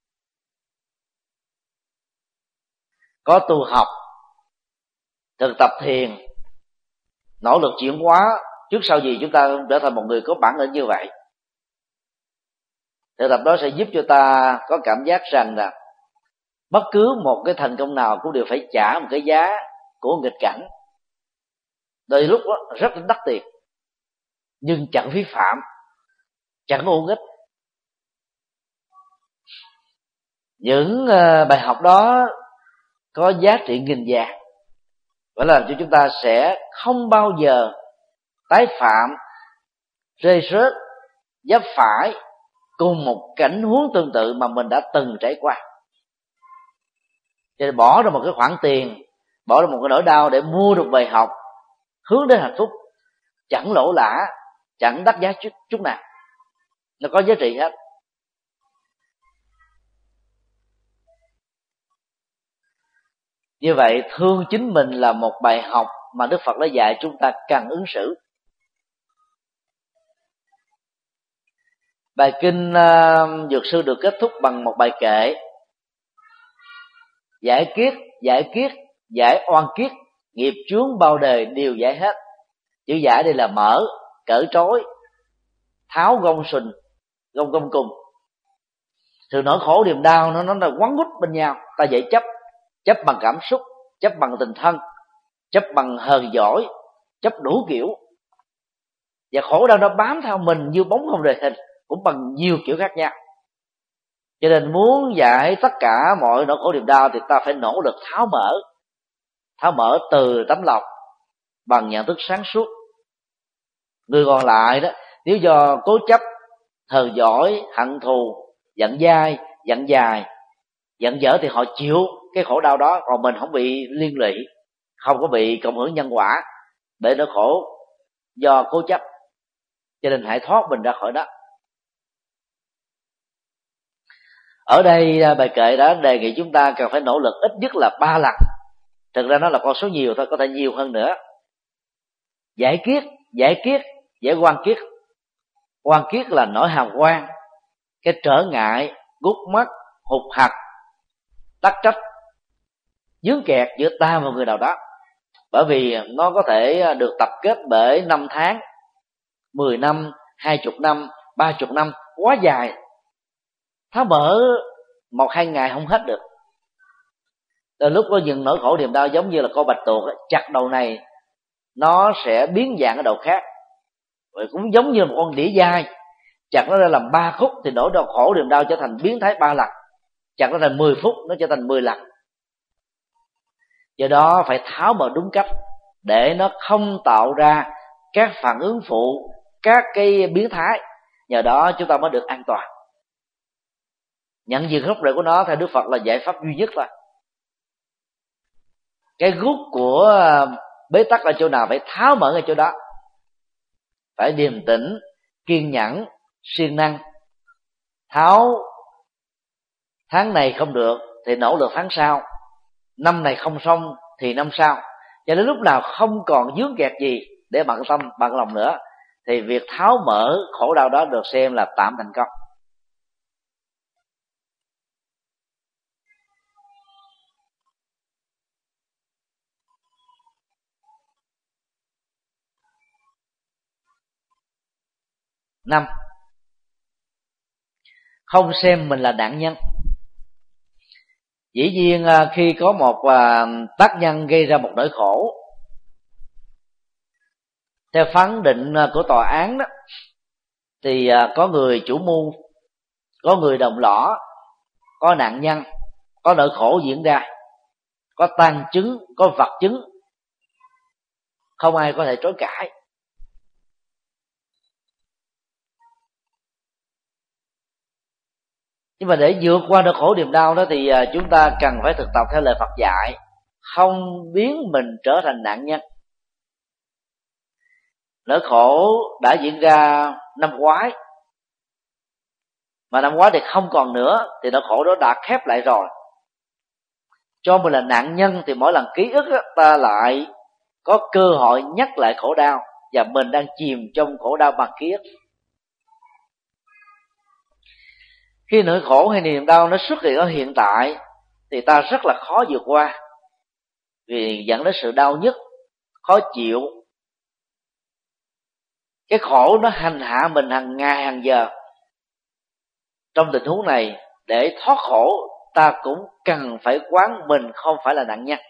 Speaker 3: Có tu học, thực tập thiền, nỗ lực chuyển hóa, trước sau gì chúng ta trở thành một người có bản lĩnh như vậy. Thực tập đó sẽ giúp cho ta có cảm giác rằng là bất cứ một cái thành công nào cũng đều phải trả một cái giá của nghịch cảnh. Đôi lúc đó rất là đắt tiền, nhưng chẳng vi phạm, chẳng uổng ích. Những bài học đó có giá trị nghìn vàng, và làm cho chúng ta sẽ không bao giờ tái phạm, rơi rớt, vấp phải cùng một cảnh huống tương tự mà mình đã từng trải qua. Cho nên bỏ ra một cái khoản tiền, bỏ ra một cái nỗi đau để mua được bài học hướng đến hạnh phúc, chẳng lỗ lã, chẳng đắt giá chút, chút nào. Nó có giá trị hết. Như vậy, thương chính mình là một bài học mà Đức Phật đã dạy chúng ta cần ứng xử. Bài kinh uh, Dược Sư được kết thúc bằng một bài kệ: giải kiết, giải kiết, giải oan kiết, nghiệp chướng bao đời đều giải hết. Chữ giải đây là mở, cởi trói, tháo gông sình, gông gông cùng. Sự nỗi khổ niềm đau nó nó là quấn quýt bên nhau, ta dễ chấp, chấp bằng cảm xúc, chấp bằng tình thân, chấp bằng hờn giỏi, chấp đủ kiểu. Và khổ đau nó bám theo mình như bóng không rời hình, cũng bằng nhiều kiểu khác nhau. Cho nên muốn giải tất cả mọi nỗi khổ niềm đau thì ta phải nỗ lực tháo mở, tháo mở từ tấm lòng bằng nhận thức sáng suốt. Người còn lại đó, nếu do cố chấp, hờn giỏi, hận thù, giận dai, giận dài, giận dở thì họ chịu cái khổ đau đó, còn mình không bị liên lụy, không có bị cộng hưởng nhân quả để nó khổ do cố chấp. Cho nên hãy thoát mình ra khỏi đó. Ở đây bài kệ đã đề nghị chúng ta cần phải nỗ lực ít nhất là ba lần. Thực ra nó là con số nhiều thôi, có thể nhiều hơn nữa. Giải kiết, giải kiết, giải oan kiết. Oan kiết là nỗi hàm oan, cái trở ngại, gút mắt, hụt hặc, tắc trách, vướng kẹt giữa ta và người nào đó. Bởi vì nó có thể được tập kết bởi năm tháng, mười năm, hai chục năm, ba chục năm, quá dài. Tháo mở một hai ngày không hết được. Từ lúc có những nỗi khổ niềm đau giống như là con bạch tuộc ấy, chặt đầu này nó sẽ biến dạng ở đầu khác. Rồi cũng giống như một con đĩa dai, chặt nó ra làm ba khúc thì nỗi đau khổ niềm đau trở thành biến thái ba lần. Chặt nó thành mười phút nó trở thành mười lần. Do đó phải tháo mở đúng cách để nó không tạo ra các phản ứng phụ, các cái biến thái. Nhờ đó chúng ta mới được an toàn. Nhận diện gốc rễ của nó theo Đức Phật là giải pháp duy nhất thôi. Cái gút của bế tắc ở chỗ nào phải tháo mở ở chỗ đó, phải điềm tĩnh, kiên nhẫn, siêng năng, tháo. Tháng này không được thì nỗ lực tháng sau, năm này không xong thì năm sau, cho đến lúc nào không còn vướng kẹt gì để bận tâm bận lòng nữa thì việc tháo mở khổ đau đó được xem là tạm thành công. Năm, không xem mình là nạn nhân. Dĩ nhiên khi có một tác nhân gây ra một nỗi khổ, theo phán định của tòa án đó, thì có người chủ mưu, có người đồng lõa, có nạn nhân, có nỗi khổ diễn ra, có tang chứng, có vật chứng, không ai có thể chối cãi. Nhưng mà để vượt qua nỗi khổ niềm đau đó thì chúng ta cần phải thực tập theo lời Phật dạy, không biến mình trở thành nạn nhân. Nỗi khổ đã diễn ra năm ngoái, mà năm ngoái thì không còn nữa, thì nỗi khổ đó đã khép lại rồi. Cho mình là nạn nhân thì mỗi lần ký ức đó, ta lại có cơ hội nhắc lại khổ đau, và mình đang chìm trong khổ đau bằng ký ức. Khi nỗi khổ hay niềm đau nó xuất hiện ở hiện tại thì ta rất là khó vượt qua, vì dẫn đến sự đau nhức, khó chịu. Cái khổ nó hành hạ mình hàng ngày hàng giờ. Trong tình huống này, để thoát khổ, ta cũng cần phải quán mình không phải là nạn nhân.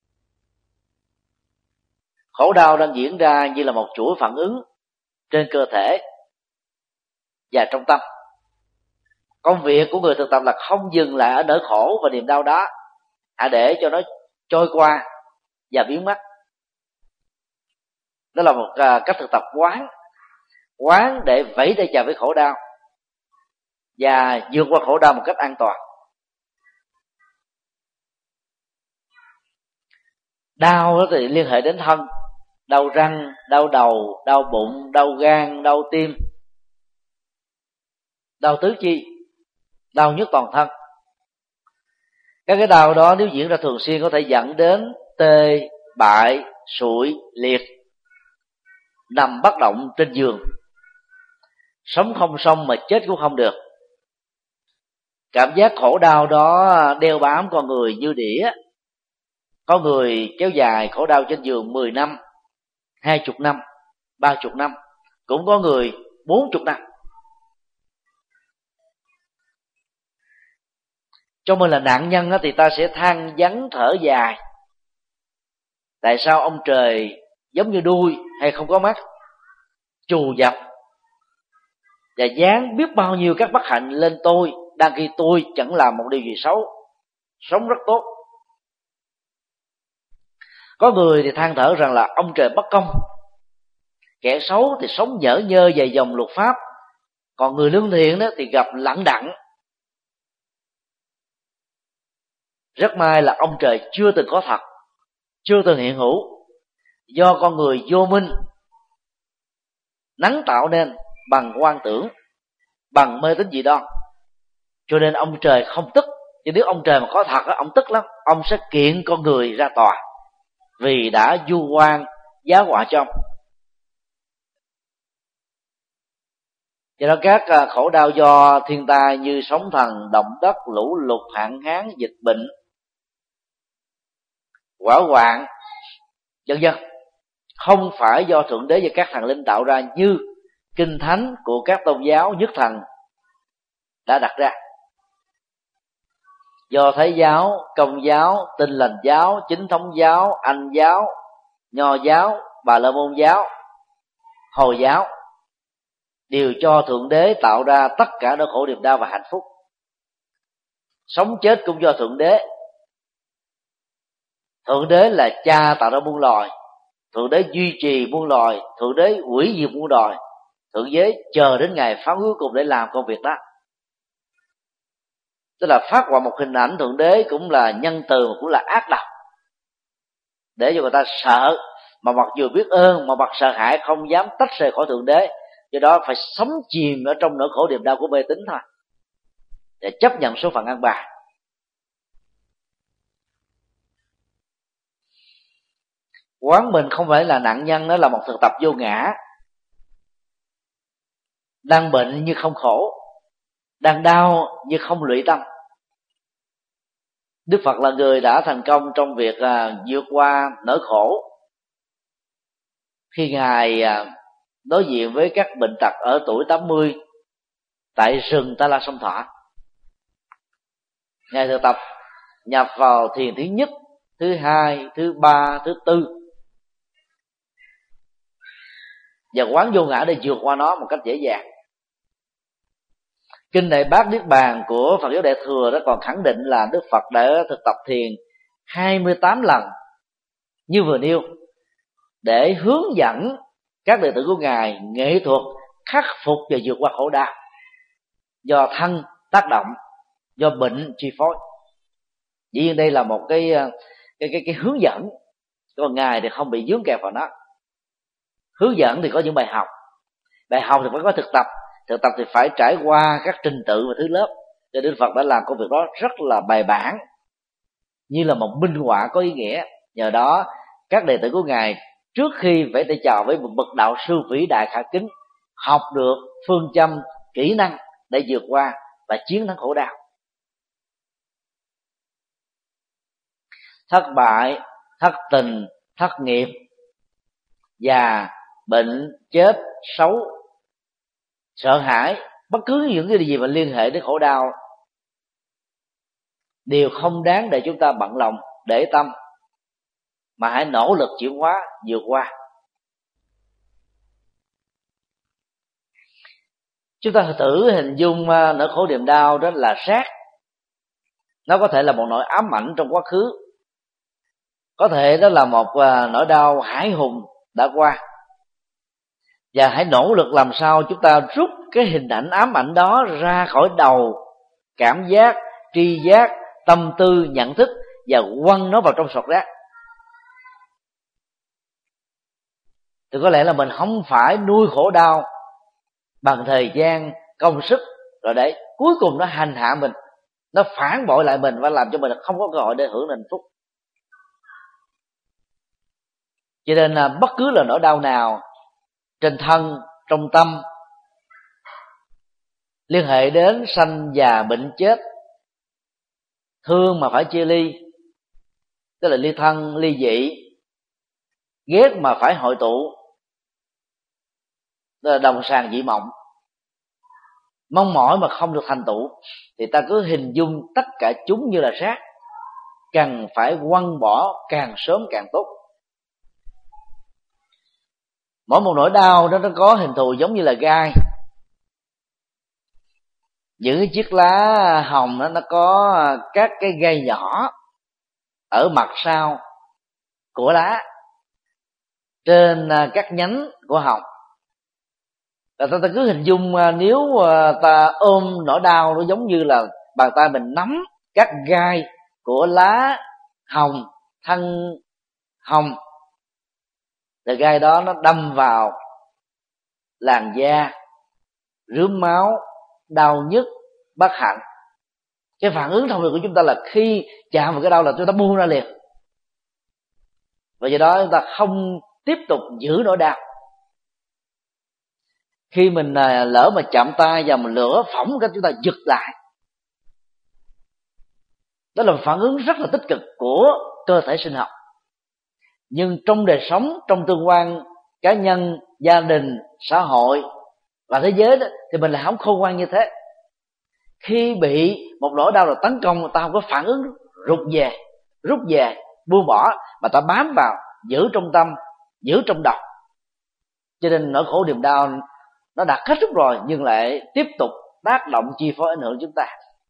Speaker 3: Khổ đau đang diễn ra như là một chuỗi phản ứng trên cơ thể và trong tâm. Công việc của người thực tập là không dừng lại ở nỗi khổ và niềm đau đó, hãy để cho nó trôi qua và biến mất. Đó là một cách thực tập quán, quán để vẫy tay chào với khổ đau và vượt qua khổ đau một cách an toàn. Đau đó thì liên hệ đến thân, đau răng, đau đầu, đau bụng, đau gan, đau tim, đau tứ chi, đau nhức toàn thân. Các cái đau đó nếu diễn ra thường xuyên có thể dẫn đến tê, bại, sụi, liệt, nằm bất động trên giường, sống không xong mà chết cũng không được. Cảm giác khổ đau đó đeo bám con người như đĩa. Có người kéo dài khổ đau trên giường mười năm, hai chục năm, ba chục năm, cũng có người bốn chục năm. Cho mình là nạn nhân thì ta sẽ than vắng thở dài. Tại sao ông trời giống như đuôi hay không có mắt, trù dập và dán biết bao nhiêu các bất hạnh lên tôi, đang khi tôi chẳng làm một điều gì xấu, sống rất tốt. Có người thì than thở rằng là ông trời bất công, kẻ xấu thì sống nhỡ nhơ về dòng luật pháp, còn người lương thiện đó thì gặp lẳng đẳng. Rất may là ông trời chưa từng có thật, chưa từng hiện hữu, do con người vô minh nắng tạo nên bằng quan tưởng, bằng mê tín dị đoan. Cho nên ông trời không tức. Chứ nếu ông trời mà có thật, ông tức lắm, ông sẽ kiện con người ra tòa vì đã vu oan giá họa cho ông. Do đó các khổ đau do thiên tai như sóng thần, động đất, lũ lụt, hạn hán, dịch bệnh, hỏa hoạn, vân vân, không phải do Thượng Đế và các thần linh tạo ra như kinh thánh của các tôn giáo nhất thần đã đặt ra. Do Thái giáo, Công giáo, Tin Lành giáo, Chính thống giáo, Anh giáo, Nho giáo, Bà La Môn giáo, Hồi giáo đều cho Thượng Đế tạo ra tất cả nỗi khổ niềm đau và hạnh phúc. Sống chết cũng do Thượng Đế. Thượng Đế là cha tạo ra muôn loài, Thượng Đế duy trì muôn loài, Thượng Đế hủy diệt muôn loài. Thượng Đế chờ đến ngày phán cuối cùng để làm công việc đó. Tức là phát họa một hình ảnh Thượng Đế cũng là nhân từ, cũng là ác độc, để cho người ta sợ mà mặt vừa biết ơn mà mặt sợ hãi, không dám tách rời khỏi Thượng Đế, do đó phải sống chìm ở trong nỗi khổ niềm đau của mê tín thôi, để chấp nhận số phận ăn bài. Quán mình không phải là nạn nhân, đó là một thực tập vô ngã. Đang bệnh nhưng không khổ, đang đau nhưng không lụy tâm. Đức Phật là người đã thành công trong việc à, vượt qua nỗi khổ khi Ngài à, đối diện với các bệnh tật ở tuổi tám mươi tại rừng Ta La Sông Thọ. Ngài thực tập nhập vào thiền thứ nhất, thứ hai, thứ ba, thứ tư, và quán vô ngã để vượt qua nó một cách dễ dàng. Kinh Đại Bát Niết Bàn của Phật giáo Đại Thừa đó còn khẳng định là Đức Phật đã thực tập thiền hai mươi tám lần như vừa nêu, để hướng dẫn các đệ tử của Ngài nghệ thuật khắc phục và vượt qua khổ đau do thân tác động, do bệnh chi phối. Dĩ nhiên đây là một cái cái cái, cái hướng dẫn, còn Ngài thì không bị vướng kẹt vào nó. Hướng dẫn thì có những bài học, bài học thì phải có thực tập, thực tập thì phải trải qua các trình tự và thứ lớp. Cho nên Đức Phật đã làm công việc đó rất là bài bản, như là một minh họa có ý nghĩa. Nhờ đó các đệ tử của Ngài trước khi vẫy tay chào với một bậc đạo sư vĩ đại khả kính, học được phương châm kỹ năng để vượt qua và chiến thắng khổ đau. Thất bại, thất tình, thất nghiệp, già, bệnh, chết, xấu, sợ hãi, bất cứ những cái gì mà liên hệ đến khổ đau đều không đáng để chúng ta bận lòng để tâm, mà hãy nỗ lực chuyển hóa, vượt qua. Chúng ta thử hình dung nỗi khổ niềm đau đó là rác. Nó có thể là một nỗi ám ảnh trong quá khứ, có thể đó là một nỗi đau hãi hùng đã qua, và hãy nỗ lực làm sao chúng ta rút cái hình ảnh ám ảnh đó ra khỏi đầu, cảm giác, tri giác, tâm tư, nhận thức, và quăng nó vào trong sọt rác. Thì có lẽ là mình không phải nuôi khổ đau bằng thời gian, công sức, rồi để cuối cùng nó hành hạ mình, nó phản bội lại mình và làm cho mình không có cơ hội để hưởng hạnh phúc. Cho nên là bất cứ là nỗi đau nào trên thân, trong tâm, liên hệ đến sanh già bệnh chết, thương mà phải chia ly, tức là ly thân, ly dị, ghét mà phải hội tụ, tức là đồng sàng dị mộng, mong mỏi mà không được thành tựu, thì ta cứ hình dung tất cả chúng như là rác, cần phải quăng bỏ càng sớm càng tốt. Mỗi một nỗi đau đó nó có hình thù giống như là gai. Những cái chiếc lá hồng đó nó có các cái gai nhỏ ở mặt sau của lá, trên các nhánh của hồng. Và ta, ta cứ hình dung nếu ta ôm nỗi đau nó giống như là bàn tay mình nắm các gai của lá hồng, thân hồng, thì gai đó nó đâm vào làn da, rướm máu, đau nhức, bất hạnh. Cái phản ứng thông thường của chúng ta là khi chạm vào cái đau là chúng ta buông ra liền, và do đó chúng ta không tiếp tục giữ nỗi đau. Khi mình lỡ mà chạm tay vào một lửa phỏng cái chúng ta giật lại, đó là một phản ứng rất là tích cực của cơ thể sinh học. Nhưng trong đời sống, trong tương quan cá nhân, gia đình, xã hội và thế giới đó, thì mình lại không khôn ngoan như thế. Khi bị một nỗi đau là tấn công, ta không có phản ứng rụt về, rút về, buông bỏ, mà ta bám vào, giữ trong tâm, giữ trong đầu. Cho nên nỗi khổ niềm đau nó đã kết thúc rồi, nhưng lại tiếp tục tác động chi phối ảnh hưởng chúng ta.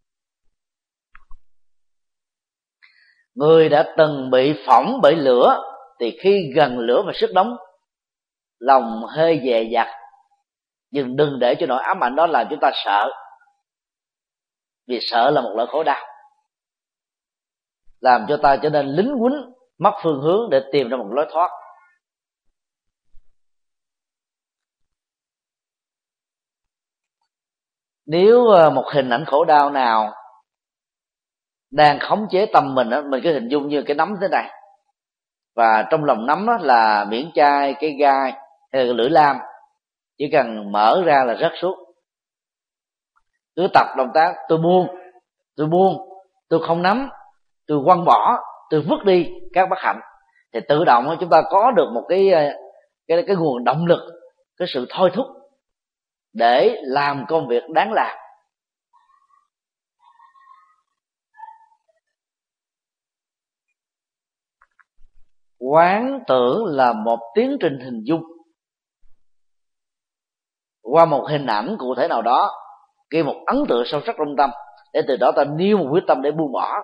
Speaker 3: Người đã từng bị phỏng bởi lửa thì khi gần lửa và sức nóng, lòng hơi dè dặt, nhưng đừng để cho nỗi ám ảnh đó làm chúng ta sợ, vì sợ là một loại khổ đau, làm cho ta trở nên lính quýnh, mất phương hướng để tìm ra một lối thoát. Nếu một hình ảnh khổ đau nào đang khống chế tâm mình đó, mình cứ hình dung như cái nắm thế này, và trong lòng nắm đó là miễn chai, cái gai hay là cái lưỡi lam, chỉ cần mở ra là rớt xuống. Cứ tập động tác tôi buông, tôi buông, tôi không nắm, tôi quăng bỏ, tôi vứt đi các bất hạnh, thì tự động chúng ta có được một cái cái cái nguồn động lực, cái sự thôi thúc để làm công việc đáng làm. Quán tưởng là một tiến trình hình dung qua một hình ảnh cụ thể nào đó, gây một ấn tượng sâu sắc trong tâm, để từ đó ta nêu một quyết tâm để buông bỏ.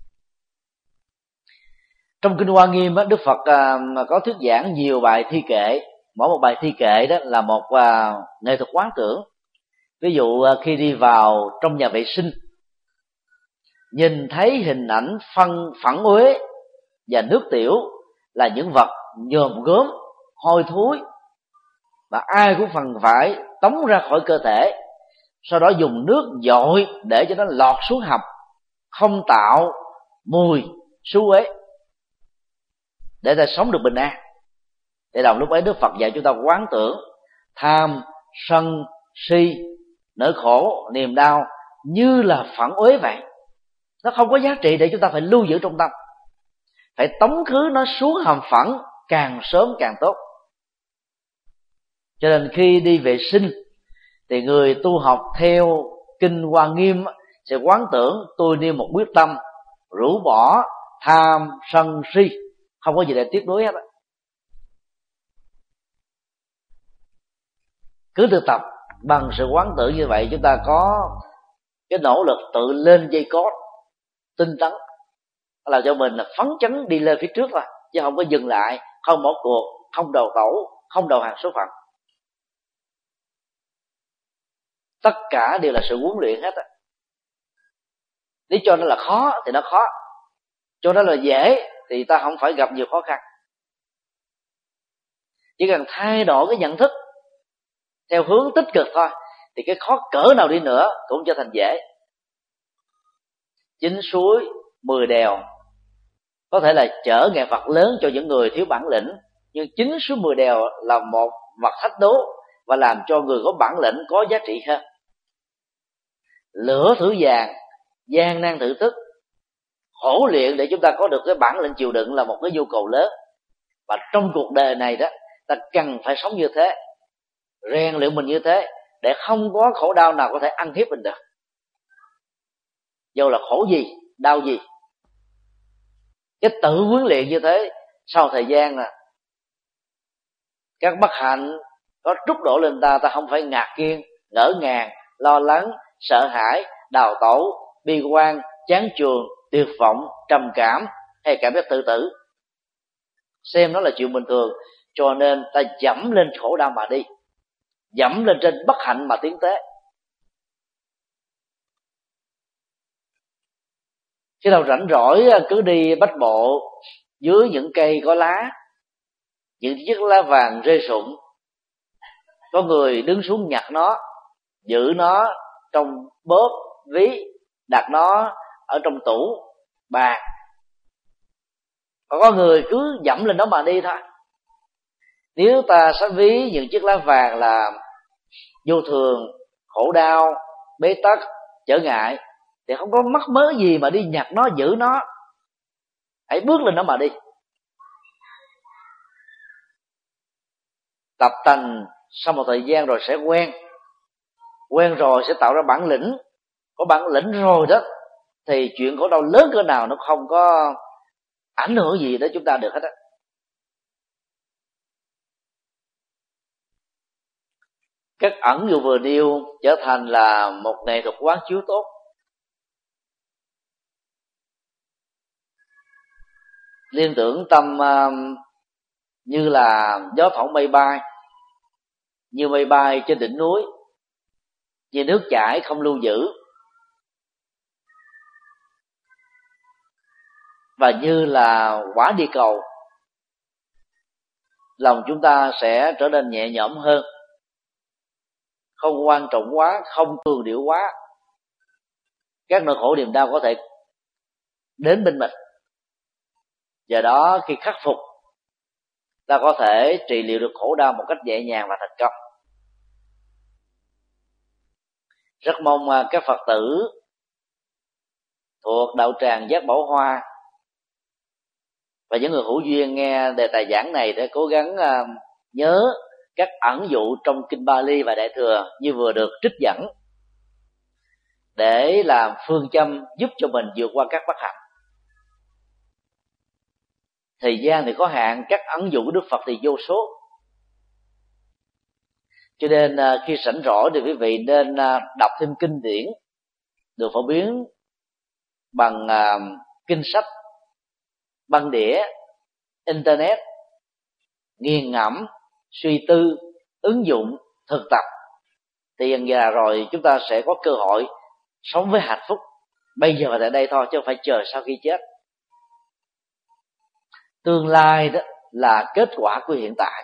Speaker 3: Trong Kinh Hoa Nghiêm, Đức Phật có thuyết giảng nhiều bài thi kệ. Mỗi một bài thi kệ đó là một nghệ thuật quán tưởng. Ví dụ khi đi vào trong nhà vệ sinh, nhìn thấy hình ảnh phân phẳng uế và nước tiểu là những vật nhòm gớm, hôi thối, mà ai cũng phần phải tống ra khỏi cơ thể, sau đó dùng nước dội để cho nó lọt xuống hầm, không tạo mùi xú uế, để ta sống được bình an. Thì đồng lúc ấy Đức Phật dạy chúng ta quán tưởng tham, sân, si, nỗi khổ, niềm đau như là phản uế vậy. Nó không có giá trị để chúng ta phải lưu giữ trong tâm, phải tống khứ nó xuống hầm phẳng càng sớm càng tốt. Cho nên khi đi vệ sinh thì người tu học theo Kinh Hoa Nghiêm sẽ quán tưởng tôi nêu một quyết tâm rũ bỏ tham, sân, si, không có gì để tiếc nuối hết. Cứ thực tập bằng sự quán tưởng như vậy, chúng ta có cái nỗ lực tự lên dây cót tinh tấn, làm cho mình là phấn chấn đi lên phía trước thôi, chứ không có dừng lại, không bỏ cuộc, không đầu tẩu, không đầu hàng số phận. Tất cả đều là sự huấn luyện hết á. Nếu cho nó là khó thì nó khó, cho nó là dễ thì ta không phải gặp nhiều khó khăn. Chỉ cần thay đổi cái nhận thức theo hướng tích cực thôi, thì cái khó cỡ nào đi nữa cũng trở thành dễ. Chín suối mười đèo có thể là trở ngại vật lớn cho những người thiếu bản lĩnh, nhưng chín suối mười đèo là một vật thách đố và làm cho người có bản lĩnh có giá trị hơn. Lửa thử vàng, gian nan thử thức, khổ luyện để chúng ta có được cái bản lĩnh chịu đựng là một cái nhu cầu lớn. Và trong cuộc đời này đó, ta cần phải sống như thế, rèn luyện mình như thế, để không có khổ đau nào có thể ăn hiếp mình được, dù là khổ gì, đau gì. Cái tự huấn luyện như thế, sau thời gian là các bất hạnh có trút đổ lên ta, ta không phải ngạc nhiên, ngỡ ngàng, lo lắng, sợ hãi, đào tẩu, bi quan, chán chường, tuyệt vọng, trầm cảm hay cảm giác tự tử, xem nó là chuyện bình thường. Cho nên ta dẫm lên khổ đau mà đi, dẫm lên trên bất hạnh mà tiến tới. Khi nào rảnh rỗi cứ đi bách bộ dưới những cây có lá, những chiếc lá vàng rơi rụng, có người đứng xuống nhặt nó, giữ nó trong bóp ví, đặt nó ở trong tủ bàn, còn có người cứ dẫm lên nó mà đi thôi. Nếu ta sẽ ví những chiếc lá vàng là vô thường, khổ đau, bế tắc, trở ngại, thì không có mắc mớ gì mà đi nhặt nó, giữ nó. Hãy bước lên nó mà đi. Tập tành sau một thời gian rồi sẽ quen, quen rồi sẽ tạo ra bản lĩnh. Có bản lĩnh rồi đó thì chuyện khổ đau lớn cỡ nào nó không có ảnh hưởng gì đến chúng ta được hết á. Các ẩn dụ vừa nêu trở thành là một nghệ thuật quán chiếu tốt. Liên tưởng tâm uh, như là gió thoảng mây bay, như mây bay trên đỉnh núi, như nước chảy không lưu giữ, và như là quả địa cầu. Lòng chúng ta sẽ trở nên nhẹ nhõm hơn, không quan trọng quá, không cường điệu quá, các nỗi khổ niềm đau có thể đến bên mình. Do đó khi khắc phục, ta có thể trị liệu được khổ đau một cách nhẹ nhàng và thành công. Rất mong các Phật tử thuộc đạo tràng Giác Bảo Hoa và những người hữu duyên nghe đề tài giảng này để cố gắng nhớ các ẩn dụ trong Kinh Bali và Đại Thừa như vừa được trích dẫn, để làm phương châm giúp cho mình vượt qua các bất hạnh. Thời gian thì có hạn, các ẩn dụ của Đức Phật thì vô số, cho nên khi rảnh rỗi thì quý vị nên đọc thêm kinh điển được phổ biến bằng kinh sách, băng đĩa, internet, nghiền ngẫm, suy tư, ứng dụng, thực tập, thì dần dà rồi chúng ta sẽ có cơ hội sống với hạnh phúc bây giờ và tại đây thôi, chứ không phải chờ sau khi chết. Tương lai đó là kết quả của hiện tại.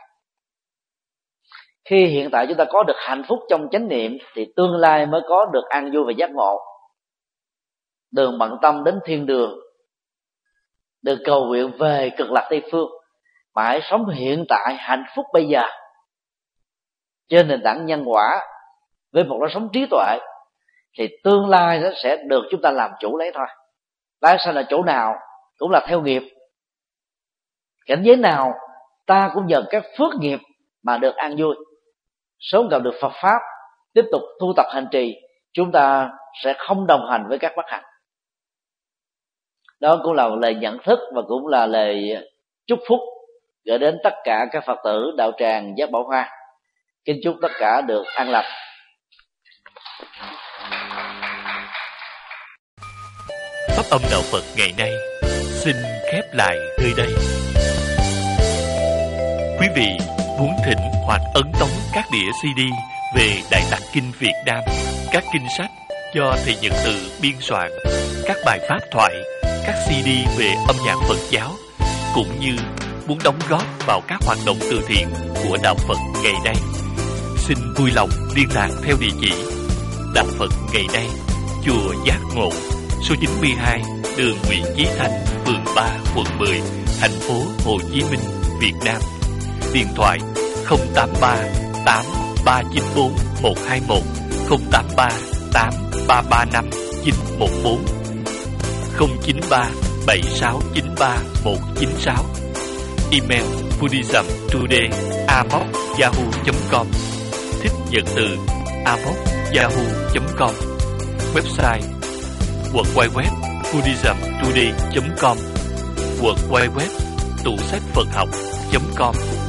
Speaker 3: Khi hiện tại chúng ta có được hạnh phúc trong chánh niệm thì tương lai mới có được an vui và giác ngộ. Đừng bận tâm đến thiên đường, đừng cầu nguyện về cực lạc Tây Phương, mà hãy sống hiện tại hạnh phúc bây giờ trên nền tảng nhân quả với một lối sống trí tuệ, thì tương lai nó sẽ được chúng ta làm chủ lấy thôi. Tại sao là chỗ nào cũng là theo nghiệp, cảnh giới nào ta cũng nhờ các phước nghiệp mà được an vui. Sớm gặp được Phật Pháp, tiếp tục tu tập hành trì, chúng ta sẽ không đồng hành với các bất hạnh. Đó cũng là một lời nhận thức và cũng là lời chúc phúc gửi đến tất cả các Phật tử đạo tràng Giác Bảo Hoa. Kính chúc tất cả được an lành.
Speaker 4: Pháp âm đạo Phật ngày nay xin khép lại nơi đây. Quý vị muốn thỉnh hoặc ấn tống các đĩa xê đê về Đại Tạng Kinh Việt Nam, các kinh sách do Thầy Nhật Từ biên soạn, các bài pháp thoại, các xê đê về âm nhạc Phật giáo, cũng như muốn đóng góp vào các hoạt động từ thiện của đạo Phật ngày nay, xin vui lòng liên lạc theo địa chỉ Đạo Phật ngày nay, chùa Giác Ngộ, số chín mươi hai đường Nguyễn Chí Thanh, phường ba, quận mười, thành phố Hồ Chí Minh, Việt Nam. Điện thoại không tám ba tám ba chín bốn một hai một, không tám ba tám ba ba năm chín một bốn, không chín ba bảy sáu chín ba một chín sáu. Email buddhismtoday a m o c yahoo chấm com, thích Nhật Từ a m o c yahoo chấm com. Website w w w chấm buddhismtoday chấm com, w w w chấm tủ sách Phật học chấm com.